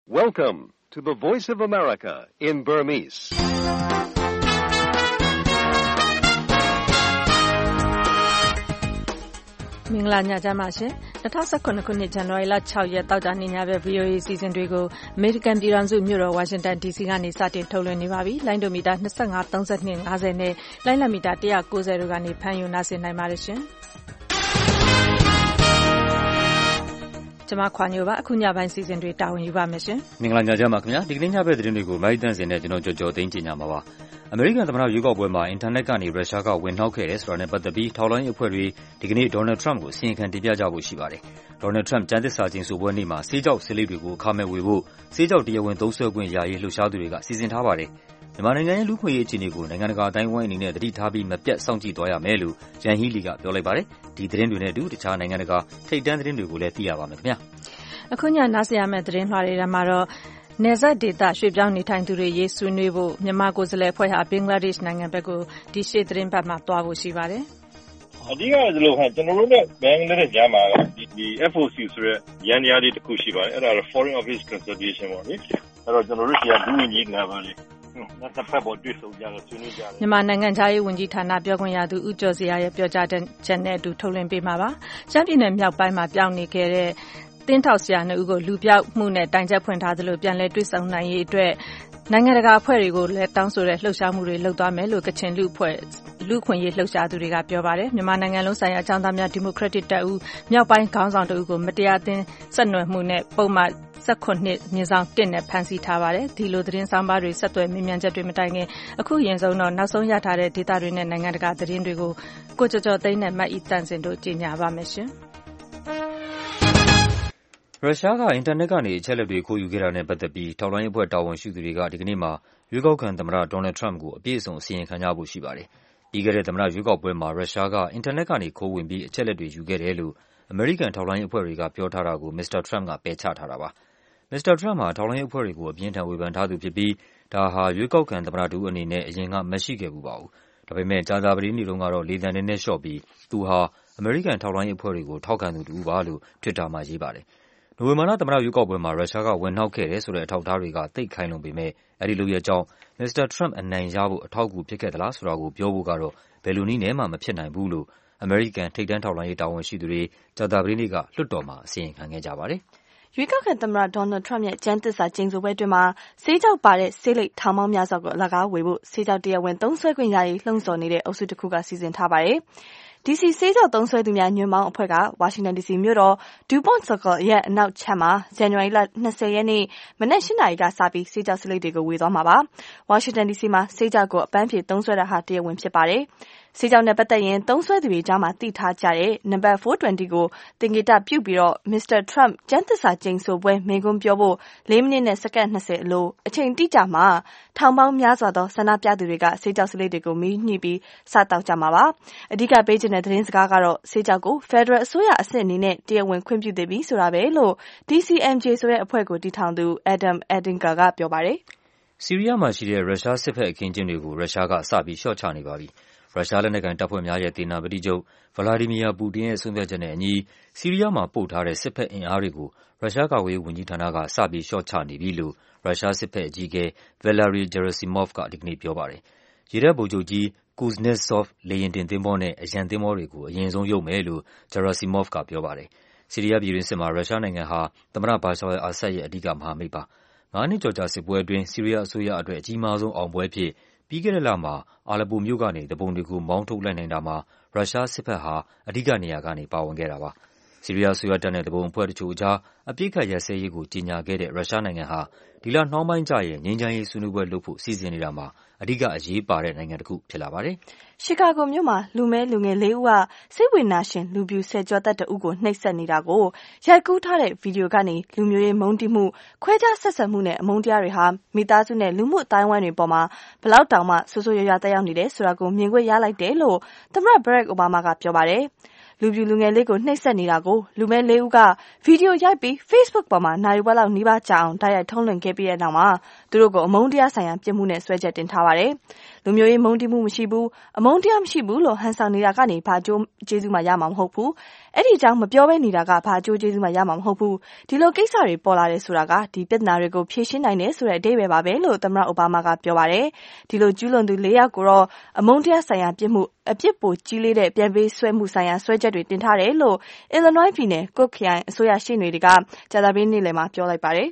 Welcome to the Voice of America in Burmese. ။မင်္ဂလာညချမ်းပါရှင်။2019ခုနှစ်ဇန်နဝါရီလ6ရက်တောက်ကြနေ့ညပဲ VOA စီစဉ်တွေကိုအမေရိကန်ပြည်ထောင်စုမြို့တော်ဝါရှင်တန် DC ကနေစတင်ထုတ်လွှင့်နေပါပြီ။လိုင်းဒိုမီတာ25 32 50နဲ့လိုင်းလမီတာ190တို့ကနေဖမ်းယူနားဆင်နိုင်ပါတယ်ရှင်။ကျွန်မခွာညိုပါအခုညပိုင်းစီစဉ်တွေတာဝန်ယူပါမယ်ရှင်။မင်္ဂလာညချမ်းပါခင်ဗျာ။ဒီကနေ့ညဘက်သတင်းတွေကိုမိုက်တန့်စင်နဲ့ကျွန်တော်ကြော်သိန်းကြီးညာမှာပါ။အမေရိကန်သမ္မတရွေးကောက်ပွဲမှာအင်တာနက်ကနေရုရှားကဝင်နှောက်ခဲ့တယ်ဆိုတာနဲ့ပတ်သက်ပြီးထောက်လှမ်းရေးအဖွဲ့တွေဒီကနေ့ဒေါ်နယ်ထရမ့်ကိုအစီရင်ခံတင်ပြကြဖို့ရှိပါတယ်။ဒေါ်နယ်ထရမ့်ကျမ်းသစ္စာကျိန်ဆိုပွဲနေ့မှာဆေးကြောက်ဆေးလိပ်တွေကိုအခမဲ့ဝေဖို့ဆေးကြောက်တရားဝင်သုံးစွဲခွင့်ရရေးလှုပ်ရှားသူတွေကစီစဉ်ထားပါတယ်။မြန်မာနိုင်ငံရဲ့လူ့ခွင့်ရေးအခြေအနေကိုနိုင်ငံတကာအတိုင်းအဝိုင်းအနေနဲ့သတိထားပြီးမပြတ်စောင့်ကြည့်သွားရမယ်လို့ဂျန်ဟီလီကပြောလိုက်ပါတယ်။ဒီသတင်းတွေနဲ့အတူတခြားနိုင်ငံတကာထိပ်တန်းသတင်းတွေကိုလည်းသိရပါမယ်ခင်ဗျာ။အခုညနားဆင်ရမယ့်သတင်းလွှာတွေမှာတော့နယ်စပ်ဒေသရွှေ့ပြောင်းနေထိုင်သူတွေရေးဆွေးနွေးဖို့မြန်မာကိုယ်စားလှယ်အဖွဲ့ဟာဘင်္ဂလားဒေ့ရှ်နိုင်ငံဘက်ကိုဒီရှေ့သတင်းပတ်မှာသွားဖို့ရှိပါတယ်။အဓိကဒီလိုကျွန်တော်တို့နဲ့ဘင်္ဂလားဒေ့ရှ်ကြားမှာဒီ FOC ဆိုတဲ့ရန်ရာတွေတစ်ခုရှိပါတယ်။အဲ့ဒါတော့ Foreign Office Consultation ပေါ့လေ။အဲ့တော့ကျွန်တော်တို့ကဒုဝန်ကြီးလာပါလေ။နှစ်ဖက်ပေါ်တွေ့ဆုံကြလို့ဆွေးနွေးကြတယ်။မြန်မာနိုင်ငံသားရေးဝန်ကြီးဌာနပြောခွင့်ရသူဦးကျော်စရာရဲ့ပြောကြားချက်နဲ့အတူထုတ်လွှင့်ပေးမှာပါ။ရှမ်းပြည်နယ်မြောက်ပိုင်းမှာပြောင်းနေခဲ့တဲ့တင်းထောက်ဆရာ2ဦးကိုလူပြောက်မှုနဲ့တိုင်ချက်ဖွင့်ထားသလိုပြန်လည်တွေ့ဆုံနိုင်ရေးအတွက်နိုင်ငံတကာအဖွဲ့တွေကိုလည်းတောင်းဆိုတဲ့လှုပ်ရှားမှုတွေလုပ်သွားမယ်လို့ကချင်လူခွင့်ရေးလှုပ်ရှားသူတွေကပြောပါတယ်။မြန်မာနိုင်ငံလုံးဆိုင်ရာအကြောင်းသားများဒီမိုကရက်တစ်တပ်ဦးမြောက်ပိုင်းခေါင်းဆောင်တဦးကိုမတရားအသင်းဆက်နွယ်မှုနဲ့ပုံမှန်19နှစ်-1နဲ့ဖမ်းဆီးထားပါတယ်။ဒီလိုသတင်းဆောင်ပါတွေဆက်သွယ်မြင်မြန်ချက်တွေမတိုင်ခင်အခုရင်ဆုံးတော့နောက်ဆုံးရထားတဲ့ဒေတာတွေနဲ့နိုင်ငံတကာသတင်းတွေကိုကိုကျော်ကျော်သိန်းနဲ့မတ်ဤတန့်စင်တို့ကြီးညာပါမယ်ရှင်။ရုရှားကအင်တာနက်ကနေအချက်အလက်တွေခိုးယူခဲ့တာနဲ့ပတ်သက်ပြီးထောက်လှမ်းရေးအဖွဲ့တာဝန်ရှိသူတွေကဒီကနေ့မှာရွေးကောက်ခံသမ္မတဒေါ်နယ်ထရမ့်ကိုအပြည့်အစုံအစီရင်ခံကြဖို့ရှိပါတယ်။ပြီးခဲ့တဲ့သမ္မတရွေးကောက်ပွဲမှာရုရှားကအင်တာနက်ကနေခိုးဝင်ပြီးအချက်အလက်တွေယူခဲ့တယ်လို့အမေရိကန်ထောက်လှမ်းရေးအဖွဲ့တွေကပြောထားတာကိုမစ္စတာထရမ့်ကပယ်ချထားတာပါ။မစ္စတာထရမ့်ဟာထောက်လှမ်းရေးအဖွဲ့တွေကိုအပြင်းထန်ဝေဖန်ထားသူဖြစ်ပြီးဒါဟာရွေးကောက်ခံသမ္မတတူအနေနဲ့အရင်ကမရှိခဲ့ဘူးပါဘူး။ဒါပေမဲ့ကြာသပတေးနေ့တုန်းကတော့လေသံနည်းနည်းလျှော့ပြီးသူဟာအမေရိကန်ထောက်လှမ်းရေးအဖွဲ့တွေကိုထောက်ခံသူတူပါလို့ Twitter မှာရေးပါတယ်။နိုဝင်ဘာလသမ္မတရွေးကောက်ပွဲမှာရုရှားကဝင်နှောက်ခဲ့တယ်ဆိုတဲ့အထောက်အထားတွေကသိပ်ခိုင်လုံပေမဲ့အဲဒီလုပ်ရပ်ကြောင့်မစ္စတာထရမ့်အနိုင်ရဖို့အထောက်အကူဖြစ်ခဲ့သလားဆိုတာကိုပြောဖို့ကတော့ဘယ်လိုနည်းနဲ့မှမဖြစ်နိုင်ဘူးလို့အမေရိကန်ထိပ်တန်းထောက်လှမ်းရေးတာဝန်ရှိသူတွေကြာသပတေးနေ့ကလွှတ်တော်မှာအစီရင်ခံခဲ့ကြပါတယ်။ရွေးကောက်ခံသမ္မတဒေါ်နယ်ထရမ့်ရဲ့ကျမ်းသစ္စာကျိန်ဆိုပွဲအတွင်းမှာဆေးကြောက်ပါတဲ့ဆေးလိပ်ထောင်ပေါင်းများစွာကိုအလကားဝေဖို့ဆေးကြောက်တရားဝင်သုံးစွဲခွင့်ရရေးလှုံ့ဆော်နေတဲ့အုပ်စုတစ်ခုကစီစဉ်ထားပါတယ်။ DC ဆေးကြောက်သုံးစွဲသူများညွှန်ပေါင်းအဖွဲ့ကဝါရှင်တန် DC မြို့တော် DuPont Circle ရဲ့အနောက်ခြမ်းမှာဇန်နဝါရီလ20ရက်နေ့မနက်8နာရီကစပြီးဆေးကြောက်စလိပ်တွေကိုဝေသွားမှာပါ။ဝါရှင်တန် DC မှာဆေးကြောက်ကိုအပန်းဖြေသုံးစွဲတာဟာတရားဝင်ဖြစ်ပါတယ်။ဆေးကြောက်နဲ့ပတ်သက်ရင်သုံးစွဲသူတွေကြားမှာသိထားကြတဲ့နံပါတ်420ကိုတင်ဂေတပြုတ်ပြီးတော့ Mr. Trump ကျန်းသစ္စာကျိန်ဆိုပွဲမိန့်ခွန်းပြောဖို့4မိနစ်နဲ့စက္ကန့်20အလိုအချိန်တိကျမှာထောင်ပေါင်းများစွာသောဆန္ဒပြသူတွေကဆေးကြောက်စလိပ်တွေကိုမီးညှိပြီးစတောက်ကြမှာပါ။အဓိကပေးချင်တဲ့သတင်းစကားကတော့ဆေးကြောက်ကို Federal အစိုးရအဆင့်အနေနဲ့တရားဝင်ခွင့်ပြုသင့်ပြီဆိုတာပဲလို့ DCMJ ဆိုတဲ့အဖွဲ့ကိုတည်ထောင်သူ Adam Edinker ကပြောပါတယ်။ဆီးရီးယားမှာရှိတဲ့ရုရှားစစ်ဘက်အခင်းကျင်းတွေကိုရုရှားကစပြီးလျှော့ချနေပါပြီ။ရုရှားလက်နက်ကိုင်တပ်ဖွဲ့များရဲ့သေနာပတိချုပ်ဗလာဒီမီယာပူတင်ရဲ့ဆုံးဖြတ်ချက်နဲ့အညီဆီးရီးယားမှာပို့ထားတဲ့စစ်ဘက်အင်အားတွေကိုရုရှားကာကွယ်ရေးဝန်ကြီးဌာနကစပြီးလျှော့ချနေပြီလို့ရုရှားစစ်ဘက်အကြီးအကဲ Valery Gerasimov ကဒီကနေ့ပြောပါတယ်။ရေတပ်ဗိုလ်ချုပ်ကြီး Kuznetsov လေယာဉ်တင်သင်္ဘောနဲ့အရန်သင်္ဘောတွေကိုအရင်ဆုံးရုပ်မယ်လို့ Gerasimov ကပြောပါတယ်။ဆီးရီးယားပြည်တွင်းစစ်မှာရုရှားနိုင်ငံဟာသမ္မတဘာရှာအာဆတ်ရဲ့အဓိကမဟာမိတ်ပါ။9 နှစ်ကျော်ကြာစစ်ပွဲအတွင်းဆီးရီးယားအစိုးရအတွက်အကြီးမားဆုံးအောင်ပွဲဖြစ်ပြီးခဲ့တဲ့လမှာအာလပ်ပိုမြို့ကနေသူပုန်တွေကိုမောင်းထုတ်လိုက်နိုင်တာမှာရုရှားစစ်ဘက်ဟာအဓိကနေရာကနေပါဝင်ခဲ့တာပါ။ဆီးရီးယားအစိုးရတပ်နဲ့သူပုန်အဖွဲ့တချို့အကြားအပစ်အခတ်ရပ်စဲရေးကိုကြေညာခဲ့တဲ့ရုရှားနိုင်ငံဟာဒီလနှောင်းပိုင်းကျရင်ငြိမ်းချမ်းရေးဆွေးနွေးပွဲလုပ်ဖို့စီစဉ်နေတာမှာအဓိကအရေးပါတဲ့နိုင်ငံတစ်ခုဖြစ်လာပါတယ်။ရှီကာဂိုမြို့မှာလူမဲလူငယ်4ဦးကစိတ်ဝေဒနာရှင်လူပြူဆယ်ကျော်သက်တဦးကိုနှိပ်စက်နေတာကိုရိုက်ကူးထားတဲ့ဗီဒီယိုကနေလူမျိုးရေးမုန်းတီးမှုခွဲခြားဆက်ဆံမှုနဲ့အမုန်းတရားတွေဟာမိသားစုနဲ့လူမှုအတိုင်းအဝိုင်းတွေပေါ်မှာဘလောက်တောင်မှဆိုးဆိုးရွားရွားသက်ရောက်နေတယ်ဆိုတာကိုမြင်ခွင့်ရလိုက်တယ်လို့သမ္မတဘရက်အိုဘားမားကပြောပါတယ်။လူပြူလူငယ်လေးကိုနှိပ်စက်နေတာကိုလူမဲ4ဦးကဗီဒီယိုရိုက်ပြီး Facebook ပေါ်မှာနိုင်ဝက်လောက်နီးပါးကြာအောင်တိုက်ရိုက်ထုတ်လွှင့်ခဲ့ပြီးတဲ့နောက်မှာသူတို့ကိုအမုန်းတရားဆိုင်ရာပြစ်မှုနဲ့စွဲချက်တင်ထားပါတယ်။လူမျိုးရေးမုန်းတီးမှုမရှိဘူးအမုန်းတရားမရှိဘူးလို့ဟန်ဆောင်နေတာကနေဘာကျိုးကျေးဇူးမှရမှာမဟုတ်ဘူးအဲ့ဒီအကြောင်းမပြောဘဲနေတာကဘာကျိုးကျေးဇူးမှရမှာမဟုတ်ဘူးဒီလိုကိစ္စတွေပေါ်လာတယ်ဆိုတာကဒီပြဿနာတွေကိုဖြေရှင်းနိုင်တယ်ဆိုတဲ့အဓိပ္ပာယ်ပါပဲလို့သမ္မတအိုဘားမားကပြောပါတယ်ဒီလိုကျူးလွန်သူ၄ယောက်ကိုတော့အမုန်းတရားဆိုင်ရာပြစ်မှုအပြစ်ပိုကြီးလေးတဲ့ပြန်ပေးဆွဲမှုဆိုင်ရာဆွဲချက်တွေတင်ထားတယ်လို့ Illinois ပြည်နယ် Cook ခရိုင်အစိုးရရှေ့နေတွေကကြာသပတေးနေ့လယ်မှာပြောလိုက်ပါတယ်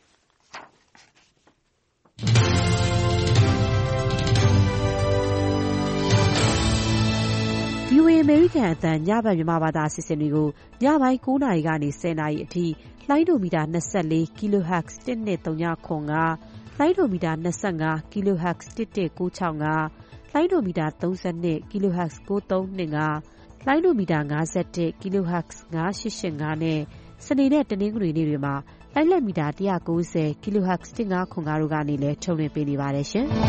VOA အမေရိကန်အသံညဘက်မြန်မာဘာသာအစီအစဉ်တွေကိုညပိုင်း9:00 နာရီကနေ10:00 နာရီအထိလိုင်းဒိုမီတာ24 kHz 12395လိုင်းဒိုမီတာ25 kHz 11965လိုင်းဒိုမီတာ32 kHz 9325လိုင်းဒိုမီတာ51 kHz 9885နဲ့စနေနဲ့တနင်္ဂနွေနေ့တွေမှာလိုင်းလက်မီတာ190 kHz 1505တို့ကနေလည်းထုတ်လွှင့်ပေးနေပါတယ်ရှင်။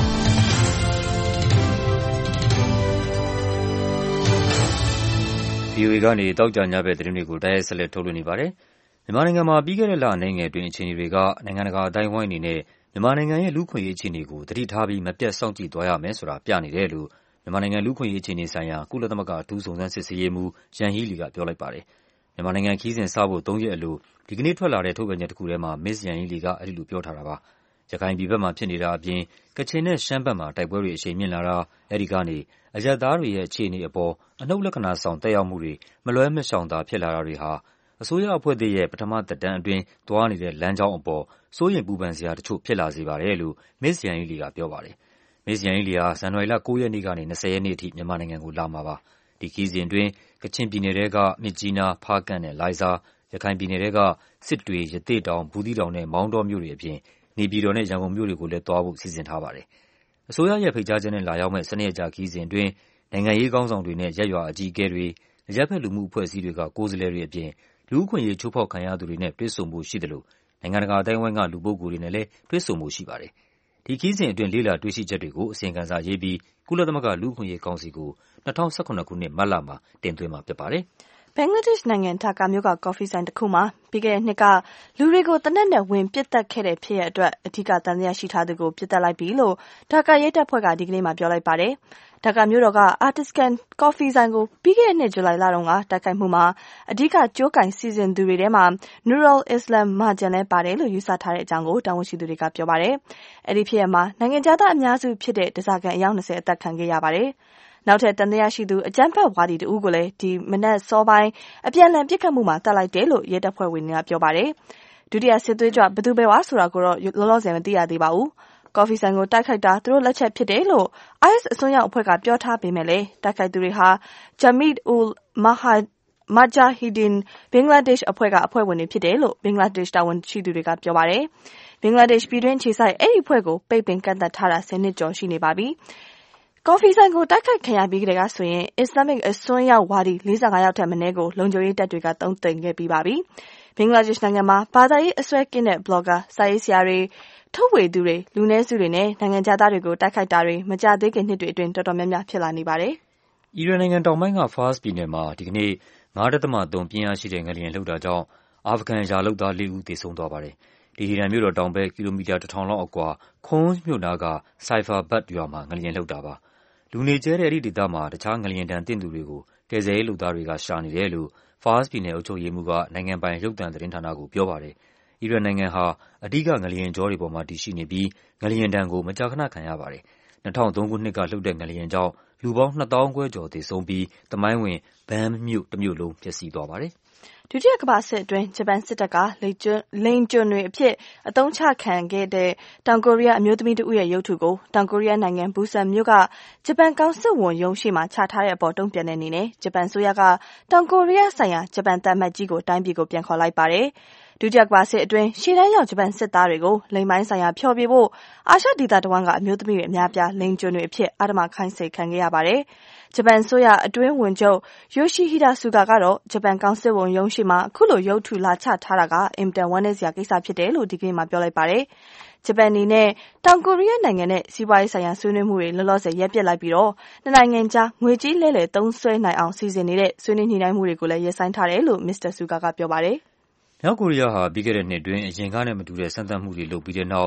VOA ကနေတောက်ကြညဘက်သတင်းတွေကိုတိုက်ရိုက်ဆက်လက်ထုတ်လွှင့်နေပါတယ်။မြန်မာနိုင်ငံမှာပြီးခဲ့တဲ့လနိုင်ငံအတွင်းအခြေအနေတွေကနိုင်ငံတကာအတိုင်းအဝိုင်းအနေနဲ့မြန်မာနိုင်ငံရဲ့လူ့ခွင့်ရေးအခြေအနေကိုသတိထားပြီးမပြတ်စောင့်ကြည့်သွားရမယ်ဆိုတာပြနေတယ်လို့မြန်မာနိုင်ငံလူ့ခွင့်ရေးအခြေအနေဆိုင်ရာကုလသမဂ္ဂအထူးစုံစမ်းစစ်ဆေးရေးမှူးယန်ဟီးလီကပြောလိုက်ပါတယ်။မြန်မာနိုင်ငံခီးစဉ်စဖို့3 ရက်အလိုဒီကနေ့ထွက်လာတဲ့ထုတ်ပြန်ချက်တစ်ခုထဲမှာမစ္စယန်ဟီးလီကအဲဒီလိုပြောထားတာပါ။ရခိုင်ပြည်ဘက်မှာဖြစ်နေတာအပြင်ကချင်နဲ့ရှမ်းဘက်မှာတိုက်ပွဲတွေအရှိန်မြင့်လာတာအဲဒီကနေအရပ်သားတွေရဲ့အခြေအနေအပေါ်အနှုတ်လက္ခဏာဆောင်သက်ရောက်မှုတွေမလွဲမရှောင်သာဖြစ်လာတာတွေဟာအစိုးရအဖွဲ့သစ်ရဲ့ပထမသက်တမ်းအတွင်းသွားနေတဲ့လမ်းကြောင်းအပေါ်စိုးရိမ်ပူပန်စရာတချို့ဖြစ်လာစေပါတယ်လို့မစ္စယန်ဟီးလီကပြောပါတယ်။မစ္စယန်ဟီးလီဟာဇန်နဝါရီလ9 ရက်နေ့ကနေ20 ရက်နေ့အထိမြန်မာနိုင်ငံကိုလာမှာပါ။ဒီခီးစဉ်အတွင်းကချင်ပြည်နယ်ထဲကမြစ်ကြီးနား၊ဖားကန့်နဲ့လိုင်ဇာ၊ရခိုင်ပြည်နယ်ထဲကစစ်တွေ၊ရသေ့တောင်၊ဘူးသီးတောင်နဲ့မောင်တောမြို့တွေအပြင်နေပြည်တော်နဲ့ရန်ကုန်မြို့တွေကိုလည်းသွားဖို့စီစဉ်ထားပါတယ်။အစိုးရရဲ့ဖိတ်ကြားချက်နဲ့လာရောက်မယ့်12 ရက်ကြာခီးစဉ်အတွင်းနိုင်ငံရေးခေါင်းဆောင်တွေနဲ့ရပ်ရွာအကြီးအကဲတွေ၊အရပ်ဘက်လူမှုအဖွဲ့အစည်းတွေကကိုယ်စားလှယ်တွေအပြင်လူ့အခွင့်အရေးချိုးဖောက်ခံရသူတွေနဲ့တွေ့ဆုံဖို့ရှိသလိုနိုင်ငံတကာအသိုင်းအဝိုင်းကလူပုဂ္ဂိုလ်တွေနဲ့လည်းတွေ့ဆုံဖို့ရှိပါတယ်။ဒီခီးစဉ်အတွင်းလေ့လာတွေ့ရှိချက်တွေကိုအစီရင်ခံစာရေးပြီးကုလသမဂ္ဂလူ့အခွင့်အရေးကောင်စီကို2017 ခုနှစ်မတ်လမှာတင်သွင်းမှာဖြစ်ပါတယ်။ဘင်္ဂလားဒေ့ရှ်နိုင်ငံဒါကာမြို့ကကော်ဖီဆိုင်တစ်ခုမှာပြီးခဲ့တဲ့နှစ်ကလူတွေကိုသေနတ်နဲ့ဝင်ပစ်သတ်ခဲ့တဲ့ဖြစ်ရပ်အတွက်အဓိကသံသယရှိထားသူကိုပစ်သတ်လိုက်ပြီလို့ဒါကာရဲတပ်ဖွဲ့ကဒီကနေ့မှပြောလိုက်ပါတယ်။ဒါကာမြို့တော်က Artisan ကော်ဖီဆိုင်ကိုပြီးခဲ့တဲ့နှစ်ဇူလိုင်လတုန်းကတိုက်ခိုက်မှုမှာအဓိကကြိုးကင်စီစဉ်သူတွေထဲမှာ Nurul Islam Marjan လည်းပါတယ်လို့ယူဆထားတဲ့အကြောင်းကိုတာဝန်ရှိသူတွေကပြောပါတယ်။အဲဒီဖြစ်ရပ်မှာနိုင်ငံသားအများစုဖြစ်တဲ့ဓားစာခံအယောက်20အသက်ခံခဲ့ရပါတယ်။နောက်ထပ်တန်တရားရှိသူအကြမ်းဖက်ဝါဒီတဦးကိုလည်းဒီမနက်စောပိုင်းအပြန်အလှန်ပစ်ခတ်မှုမှာတပ်လိုက်တယ်လို့ရဲတပ်ဖွဲ့ဝင်တွေကပြောပါတယ်။ဒုတိယစစ်သွေးကြွဘယ်သူပဲဝါဆိုတာကိုတော့လောလောဆယ်မသိရသေးပါဘူး။ကော်ဖီဆိုင်ကိုတိုက်ခိုက်တာသူတို့လက်ချက်ဖြစ်တယ်လို့ IS အစွန်းရောက်အဖွဲ့ကပြောထားပေမဲ့လည်းတိုက်ခိုက်သူတွေဟာ Jamiat ul Mujahideen ဘင်္ဂလားဒေ့ရှ်အဖွဲ့ကအဖွဲ့ဝင်တွေဖြစ်တယ်လို့ဘင်္ဂလားဒေ့ရှ်တာဝန်ရှိသူတွေကပြောပါတယ်။ဘင်္ဂလားဒေ့ရှ်ပြည်တွင်းခြေဆိုင်အဲ့ဒီအဖွဲ့ကိုပိတ်ပင်ကန့်သတ်ထားတာ10 နှစ်ကျော်ရှိနေပါပြီ။ကော်ဖီဆိုင်ကိုတိုက်ခိုက်ခံရပြီးကတည်းကဆိုရင်အစ္စလာမစ်အစွန်းရောက်ဝါဒီ45ယောက်ထက်မနည်းကိုလုံခြုံရေးတပ်တွေကတုံ့ပြန်ခဲ့ပြီးပါပြီ။ဘင်္ဂလားဒေ့ရှ်နိုင်ငံမှာဘာသာရေးအစွဲကင်းတဲ့ blogger စာရေးဆရာတွေထုတ်ဝေသူတွေလူနည်းစုတွေနဲ့နိုင်ငံသားတွေကိုတိုက်ခိုက်တာတွေမကြသေးခင်နှစ်တွေအတွင်းတော်တော်များများဖြစ်လာနေပါတယ်။အီရန်နိုင်ငံတောင်ပိုင်းက Fars ပြည်နယ်မှာဒီကနေ့ 9.3 ပြင်းအားရှိတဲ့ငလျင်လှုပ်တာကြောင့်အာဖဂန်ယာလုပ်သား4 ဦးသေဆုံးသွားပါတယ်။ဒီဟီရန်မြို့တော်တောင်ဘက်ကီလိုမီတာ1000လောက်အကွာ Khoms မြို့နားက Saifabad ရွာမှာငလျင်လှုပ်တာပါ။လူနေကျဲတဲ့အဲဒီဒေသမှာတခြားငလျင်ဒဏ်သင့်သူတွေကိုကယ်ဆယ်ရေးလုပ်သားတွေကရှာနေတယ်လို့ Fars ပြည်နယ်အုပ်ချုပ်ရေးမှူးကနိုင်ငံပိုင်ရုပ်သံသတင်းဌာနကိုပြောပါတယ်။အီရန်နိုင်ငံဟာအဓိကငလျင်ကြောတွေပေါ်မှာတည်ရှိနေပြီးငလျင်ဒဏ်ကိုမကြာခဏခံရပါတယ်။2003 ခုနှစ်ကလှုပ်တဲ့ငလျင်ကြောင့်လူပေါင်း2,000 ခွဲကျော်သေဆုံးပြီးသမိုင်းဝင် Bam မြို့တစ်မြို့လုံးပျက်စီးသွားပါတယ်။ဒုတိယကမ္ဘာစစ်အတွင်းဂျပန်စစ်တပ်ကလိန်ကျွန်းတွေအဖြစ်အသုံးချခံခဲ့တဲ့တောင်ကိုရီးယားအမျိုးသမီးတဦးရဲ့ရုပ်ထုကိုတောင်ကိုရီးယားနိုင်ငံဘူဆန်မြို့ကဂျပန်ကောင်စစ်ဝန်ရုံးရှိမှာချထားတဲ့အပေါ်တုံ့ပြန်တဲ့အနေနဲ့ဂျပန်ဆိုရကတောင်ကိုရီးယားဆိုင်ရာဂျပန်သံအမတ်ကြီးကိုတိုင်းပြည်ကိုပြန်ခေါ်လိုက်ပါတယ်။ဒုတိယကမ္ဘာစစ်အတွင်းရှေ့တန်းရောက်ဂျပန်စစ်သားတွေကိုလိန်ပိုင်းဆိုင်ရာဖျော်ဖြေဖို့အာရှဒေသတဝန်းကအမျိုးသမီးတွေအများပြားလိန်ကျွန်းတွေအဖြစ်အဓမ္မခိုင်းစေခံခဲ့ရပါတယ်။ဂျပန်ဆိုရအတွင်းဝန်ချုပ်ယိုရှိဟီဒါဆူဂါကတော့ဂျပန်ကောင်စစ်ဝန်ရုံးရှိမှာအခုလိုရုပ်ထုလာချထားတာကအင်မတန်ဝမ်းနည်းစရာကိစ္စဖြစ်တယ်လို့ဒီကနေ့မှပြောလိုက်ပါတယ်။ဂျပန်အနေနဲ့တောင်ကိုရီးယားနိုင်ငံနဲ့စီးပွားရေးဆိုင်ရာဆွေးနွေးမှုတွေလောလောဆယ်ရပ်ပစ်လိုက်ပြီးတော့နှစ်နိုင်ငံကြားငွေကြေးလဲလှယ်သုံးစွဲနိုင်အောင်စီစဉ်နေတဲ့ဆွေးနွေးညှိနှိုင်းမှုတွေကိုလည်းရပ်ဆိုင်းထားတယ်လို့မစ္စတာဆူဂါကပြောပါတယ်။မြောက်ကိုရီးယားဟာပြီးခဲ့တဲ့နှစ်အတွင်းအရင်ကနဲ့မတူတဲ့စမ်းသပ်မှုတွေလုပ်ပြီးတဲ့နောက်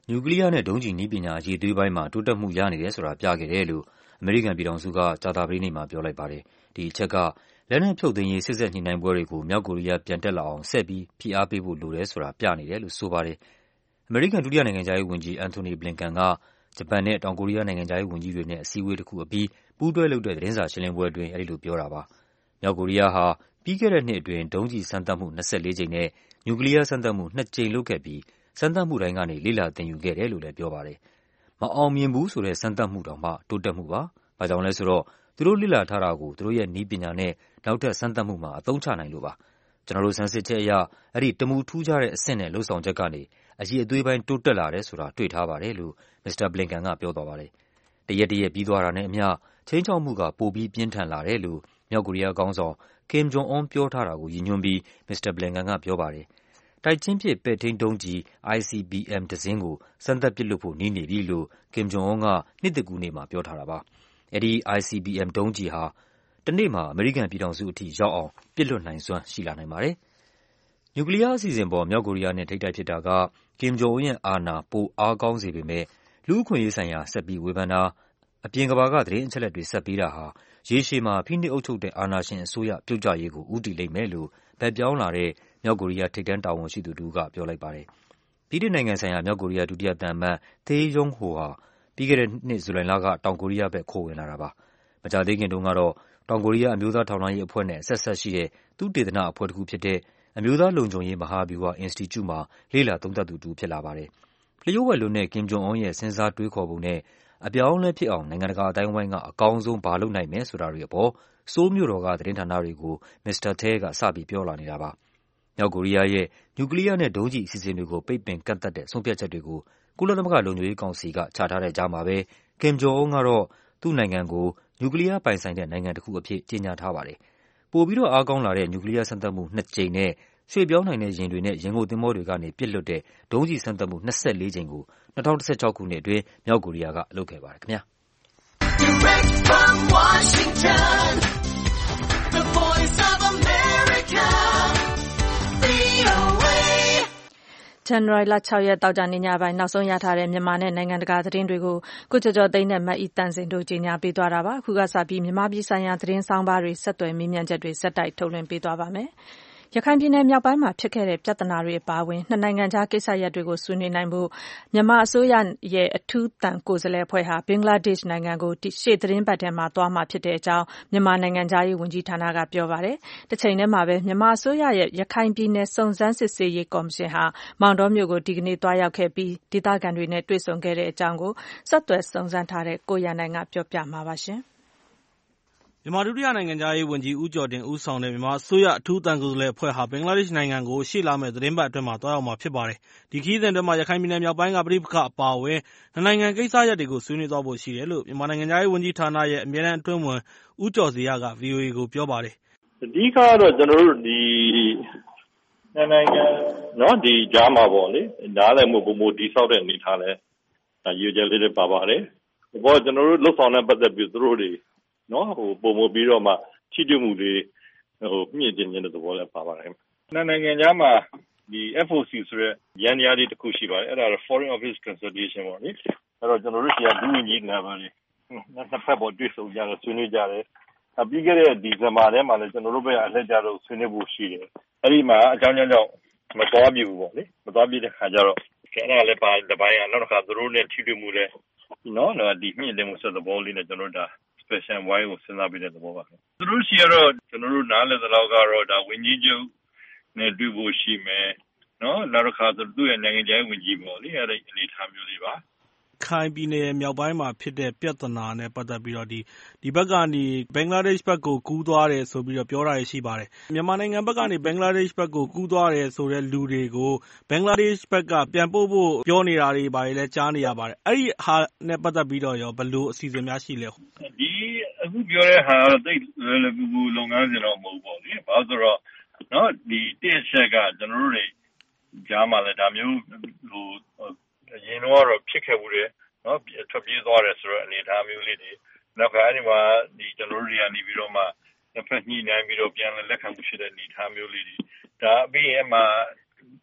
နျူကလ িয়ারနဲ့ဒုံးကျည်နည်းပညာအရေးသွေးပိုင်းမှာတိုးတက်မှုရနေတယ်ဆိုတာပြခဲ့တယ်လို့အမေရိကန်ပြည်ထောင်စုကကြာသပတေးနေ့မှာပြောလိုက်ပါတယ်။ဒီအချက်ကလက်နက်ဖြုတ်သိမ်းရေးစစ်ဆက်ညှိနှိုင်းပွဲတွေကိုမြောက်ကိုရီးယားပြန်တက်လာအောင်ဆက်ပြီးဖိအားပေးဖို့လိုတယ်ဆိုတာပြနေတယ်လို့ဆိုပါတယ်။အမေရိကန်ဒုတိယနိုင်ငံခြားရေးဝန်ကြီး Antony Blinken ကဂျပန်နဲ့တောင်ကိုရီးယားနိုင်ငံခြားရေးဝန်ကြီးတွေနဲ့အစည်းအဝေးတစ်ခုအပြီးပူးတွဲလုပ်တဲ့သတင်းစာရှင်းလင်းပွဲအတွင်းအဲဒီလိုပြောတာပါ။မြောက်ကိုရီးယားဟာပြီးခဲ့တဲ့နှစ်အတွင်းဒုံးကျည်စမ်းသပ်မှု24ကြိမ်နဲ့နျူကလ িয়ার စမ်းသပ်မှု2ကြိမ်လုပ်ခဲ့ပြီးစမ်းသပ်မှုတိုင်းကနေလေ့လာသင်ယူခဲ့တယ်လို့လည်းပြောပါတယ်။မအောင်မြင်ဘူးဆိုတဲ့စမ်းသပ်မှုတောင်မှတိုးတက်မှုပါ။ဘာကြောင့်လဲဆိုတော့သူတို့လေ့လာထားတာကိုသူတို့ရဲ့နည်းပညာနဲ့နောက်ထပ်စမ်းသပ်မှုမှာအသုံးချနိုင်လို့ပါ။ကျွန်တော်တို့စမ်းစစ်ချက်အရအဲဒီတမူထူးခြားတဲ့အဆင့်နဲ့လှုပ်ဆောင်ချက်ကနေအရေးအသွေးပိုင်းတိုးတက်လာတယ်ဆိုတာတွေ့ထားပါတယ်လို့မစ္စတာ Blinken ကပြောသွားပါတယ်။တရက်ပြီးသွားတာနဲ့အမျှခြိမ်းခြောက်မှုကပိုပြီးပြင်းထန်လာတယ်လို့မြောက်ကိုရီးယားခေါင်းဆောင် Kim Jong-un ပြောထားတာကိုရည်ညွှန်းပြီးမစ္စတာ Blinken ကပြောပါတယ်။တိုက်ချင်းပစ်ပဲ့ထိန်းဒုံးကျည် ICBM တစင်းကိုစမ်းသပ်ပစ်လွှတ်ဖို့နီးနေပြီလို့ Kim Jong-un ကနှစ်သစ်ကူးနေ့မှာပြောထားတာပါ။အဲဒီ ICBM ဒုံးကျည်ဟာတနေ့မှာအမေရိကန်ပြည်ထောင်စုအထိရောက်အောင်ပစ်လွှတ်နိုင်စွမ်းရှိလာနိုင်ပါတယ်။နျူကလ িয়ার အစီအစဉ်ပေါ်မြောက်ကိုရီးယားနဲ့ထိပ်တိုက်ဖြစ်တာက Kim Jong-un ရဲ့အာဏာပိုအားကောင်းစေပေမယ့်လူ့အခွင့်အရေးဆိုင်ရာဆက်ပြီးဝေဖန်တာအပြင်ကမ္ဘာကသတင်းအချက်အလက်တွေဆက်ပေးတာဟာရေရှည်မှာဖိနှိပ်အုပ်ချုပ်တဲ့အာဏာရှင်အစိုးရပြုတ်ကျရေးကိုဦးတည်လိမ့်မယ်လို့ဘက်ပြောင်းလာတဲ့မြောက်ကိုရီးယားထိပ်တန်းတာဝန်ရှိသူတစ်ဦးကပြောလိုက်ပါတယ်။ဗြိတိန်နိုင်ငံဆိုင်ရာမြောက်ကိုရီးယားဒုတိယသံအမတ် Tae Yong-ho ဟာပြီးခဲ့တဲ့နှစ်ဇူလိုင်လကတောင်ကိုရီးယားဘက်ခိုးဝင်လာတာပါ။မကြာသေးခင်တုန်းကတော့တောင်ကိုရီးယားအမျိုးသားထောက်လှမ်းရေးအဖွဲ့နဲ့အဆက်ရှိတဲ့သုတေသနအဖွဲ့တစ်ခုဖြစ်တဲ့အမျိုးသားလုံခြုံရေးမဟာဗျူဟာအင်စတီကျုမှာလေ့လာသုံးသပ်သူတစ်ဦးဖြစ်လာပါတယ်။လျှို့ဝှက်လွန်းတဲ့ Kim Jong-un ရဲ့စဉ်းစားတွေးခေါ်ပုံနဲ့အပြောင်းအလဲဖြစ်အောင်နိုင်ငံတကာအသိုင်းအဝိုင်းကအကောင်းဆုံးဘာလုပ်နိုင်မယ်ဆိုတာတွေအပေါ်ဆိုးလ်မြို့တော်ကသတင်းဌာနတွေကိုမစ္စတာ Tae ကစပြီးပြောလာနေတာပါ။မြောက်ကိုရီးယားရဲ့နျူကလ িয়ার နဲ့ဒုံးကျည်အစီအစဉ်တွေကိုပိတ်ပင်ကန့်သတ်တဲ့ဆုံးဖြတ်ချက်တွေကိုကုလသမဂ္ဂလုံခြုံရေးကောင်စီကချထားတဲ့ကြားမှာပဲ Kim Jong-un ကတော့သူ့နိုင်ငံကိုနျူကလ িয়ার ပိုင်ဆိုင်တဲ့နိုင်ငံတစ်ခုအဖြစ်ကြေညာထားပါတယ်။ပိုပြီးတော့အားကောင်းလာတဲ့နျူကလ িয়ার စမ်းသပ်မှု2ကြိမ်နဲ့ရွှေ့ပြောင်းနိုင်တဲ့ယာဉ်တွေနဲ့ရင်ငုပ်သင်္ဘောတွေကနေပစ်လွှတ်တဲ့ဒုံးကျည်စမ်းသပ်မှု24ကြိမ်ကို2016ခုနှစ်အတွင်းမြောက်ကိုရီးယားကလုပ်ခဲ့ပါတယ်ခင်ဗျာ။ Direct from Washington, the voice of America, VOA. ဇန်နဝါရီလ6ရက်တောက်ကြနေ့ညပိုင်းနောက်ဆုံးရထားတဲ့မြန်မာနဲ့နိုင်ငံတကာသတင်းတွေကိုကိုကျော်ကျော်သိန်းနဲ့မတ်ဤတန်စင်တို့ကြီးညာပေးသွားတာပါအခုကစပြီးမြန်မာပြည်ဆိုင်ရာသတင်းဆောင်ပါတွေဆက်သွယ်မေးမြန်းချက်တွေစက်တိုက်ထုတ်လွှင့်ပေးသွားပါမယ်ရခိုင်ပြည်နယ်မြောက်ပိုင်းမှာဖြစ်ခဲ့တဲ့ပြဿနာတွေအပါအဝင်နှစ်နိုင်ငံကြားကိစ္စရပ်တွေကိုဆွေးနွေးနိုင်ဖို့မြန်မာအစိုးရရဲ့အထူးတန်ကိုယ်စားလှယ်အဖွဲ့ဟာဘင်္ဂလားဒေ့ရှ်နိုင်ငံကိုရှေ့သတင်းပတ်ထဲမှာသွားမှာဖြစ်တဲ့အကြောင်းမြန်မာနိုင်ငံသားရေးဝန်ကြီးဌာနကပြောပါတယ်။တစ်ချိန်တည်းမှာပဲမြန်မာအစိုးရရဲ့ရခိုင်ပြည်နယ်စုံစမ်းစစ်ဆေးရေးကော်မရှင်ဟာမောင်တောမြို့ကိုဒီကနေ့သွားရောက်ခဲ့ပြီးဒေသခံတွေနဲ့တွေ့ဆုံခဲ့တဲ့အကြောင်းကိုဆက်သွယ်စုံစမ်းထားတဲ့ကိုရန်နိုင်ကပြောပြမှာပါရှင်။မြန်မာဒုတိယနိုင်ငံခြားရေးဝန်ကြီးဦးကျော်တင်ဦးဆောင်တဲ့မြန်မာအစိုးရအထူးတန်ကိုယ်စားလှယ်အဖွဲ့ဟာဘင်္ဂလားဒေ့ရှ်နိုင်ငံကိုရှေ့လာမယ့်သတင်းပတ်အတွင်းမှာသွားရောက်မှာဖြစ်ပါတယ်။ဒီခရီးစဉ်အတွင်းမှာရခိုင်ပြည်နယ်မြောက်ပိုင်းကပဋိပက္ခအပါအဝင်နှစ်နိုင်ငံကိစ္စရပ်တွေကိုဆွေးနွေးသွားဖို့ရှိတယ်လို့မြန်မာနိုင်ငံခြားရေးဝန်ကြီးဌာနရဲ့အမြဲတမ်းအတွင်းဝန်ဦးကျော်ဇေယျက VOA ကိုပြောပါတယ်။အဓိကတော့ကျွန်တော်တို့ဒီနိုင်ငံဒီကြားမှာပေါ့လေနားလည်မှုပုံတည်ဆောက်တဲ့အနေထားလဲရည်ရွယ်ချက်လေးတွေပါပါတယ်။ဘောကျွန်တော်တို့လှုပ်ဆောင်တဲ့ပတ်သက်ပြီးသူတို့တွေပုံမပြီးတော့မှထိတွေ့မှုတွေမြင့်တင်တဲ့သဘောလည်းပါပါတယ်။နိုင်ငံခြားမှာဒီ FOC ဆိုတဲ့ရန်ရာတွေတစ်ခုရှိပါတယ်။အဲ့ဒါ Foreign Office Consultation ပေါ့လေ။အဲ့တော့ကျွန်တော်တို့ကဒုဝန်ကြီးတွေပါလေ။နှစ်ဖက်ပေါ်တွေ့ဆုံကြတယ်ဆွေးနွေးကြတယ်။ပြီးခဲ့တဲ့ဒီဇင်ဘာထဲမှာလည်းကျွန်တော်တို့ဘက်အလှည့်ကြလို့ဆွေးနွေးဖို့ရှိတယ်။အဲ့ဒီမှာအကြောင်းကြောင့်မသွားပြဘူးပေါ့လေ။မသွားပြတဲ့ခါကျတော့အဲ့ဒါလည်းပါတပိုင်းနောက်တစ်ခါသူတို့နဲ့ထိတွေ့မှုလည်းဒီမြင့်တင်မှုဆိုတဲ့ဘောလေးနဲ့ကျွန်တော်တို့special why ကိုစဉ်းစားပြီးတဲ့သဘောပါ။သူတို့ရှိတော့ကျွန်တော်တို့နားလည်သလောက်ကတော့ဒါဝန်ကြီးချုပ်နဲ့တွေ့ဖို့ရှိမယ်နောက်တစ်ခါသူ့ရဲ့နိုင်ငံခြားရေးဝန်ကြီးပေါ့လေအဲ့ဒီအနေထားမျိုးလေးပါ။ခိုင်ပြည်နယ်မြောက်ပိုင်းမှာဖြစ်တဲ့ပြဿနာနဲ့ပတ်သက်ပြီးတော့ဒီဘက်ကနေဘင်္ဂလားဒေ့ရှ်ဘက်ကိုကူးသွားတယ်ဆိုပြီးတော့ပြောတာရှိပါတယ်။မြန်မာနိုင်ငံဘက်ကနေဘင်္ဂလားဒေ့ရှ်ဘက်ကိုကူးသွားတယ်ဆိုတဲ့လူတွေကိုဘင်္ဂလားဒေ့ရှ်ဘက်ကပြန်ပို့ဖို့ပြောနေတာတွေဘာတွေလဲကြားနေရပါတယ်။အဲ့ဒီဟာနဲ့ပတ်သက်ပြီးတော့ရောဘယ်လိုအစီအစဉ်များရှိလဲ။ဒီအခုပြောတဲ့ဟာကတော့တိတ်လွယ်လွယ်ကူကူလုပ်ငန်းစဉ်တော့မဟုတ်ပေါ့လေ။ဘာလို့ဆိုတော့ဒီတစ်ချက်ကကျွန်တော်တို့တွေကြားမှာလည်းဒါမျိုးအရင်တော့ဖြစ်ခဲ့ဘူးတယ်ထွက်ပြေးသွားတယ်ဆိုတော့အနေအထားမျိုးလေးတွေနောက်ကအဲ့ဒီမှာဒီကျွန်တော်တို့တွေကနေပြီးတော့မှတစ်ဖက်ညှိနှိုင်းပြီးတော့ပြန်လက်ခံမှုရှိတဲ့အနေအထားမျိုးလေးတွေဒါပြီးရင်မှ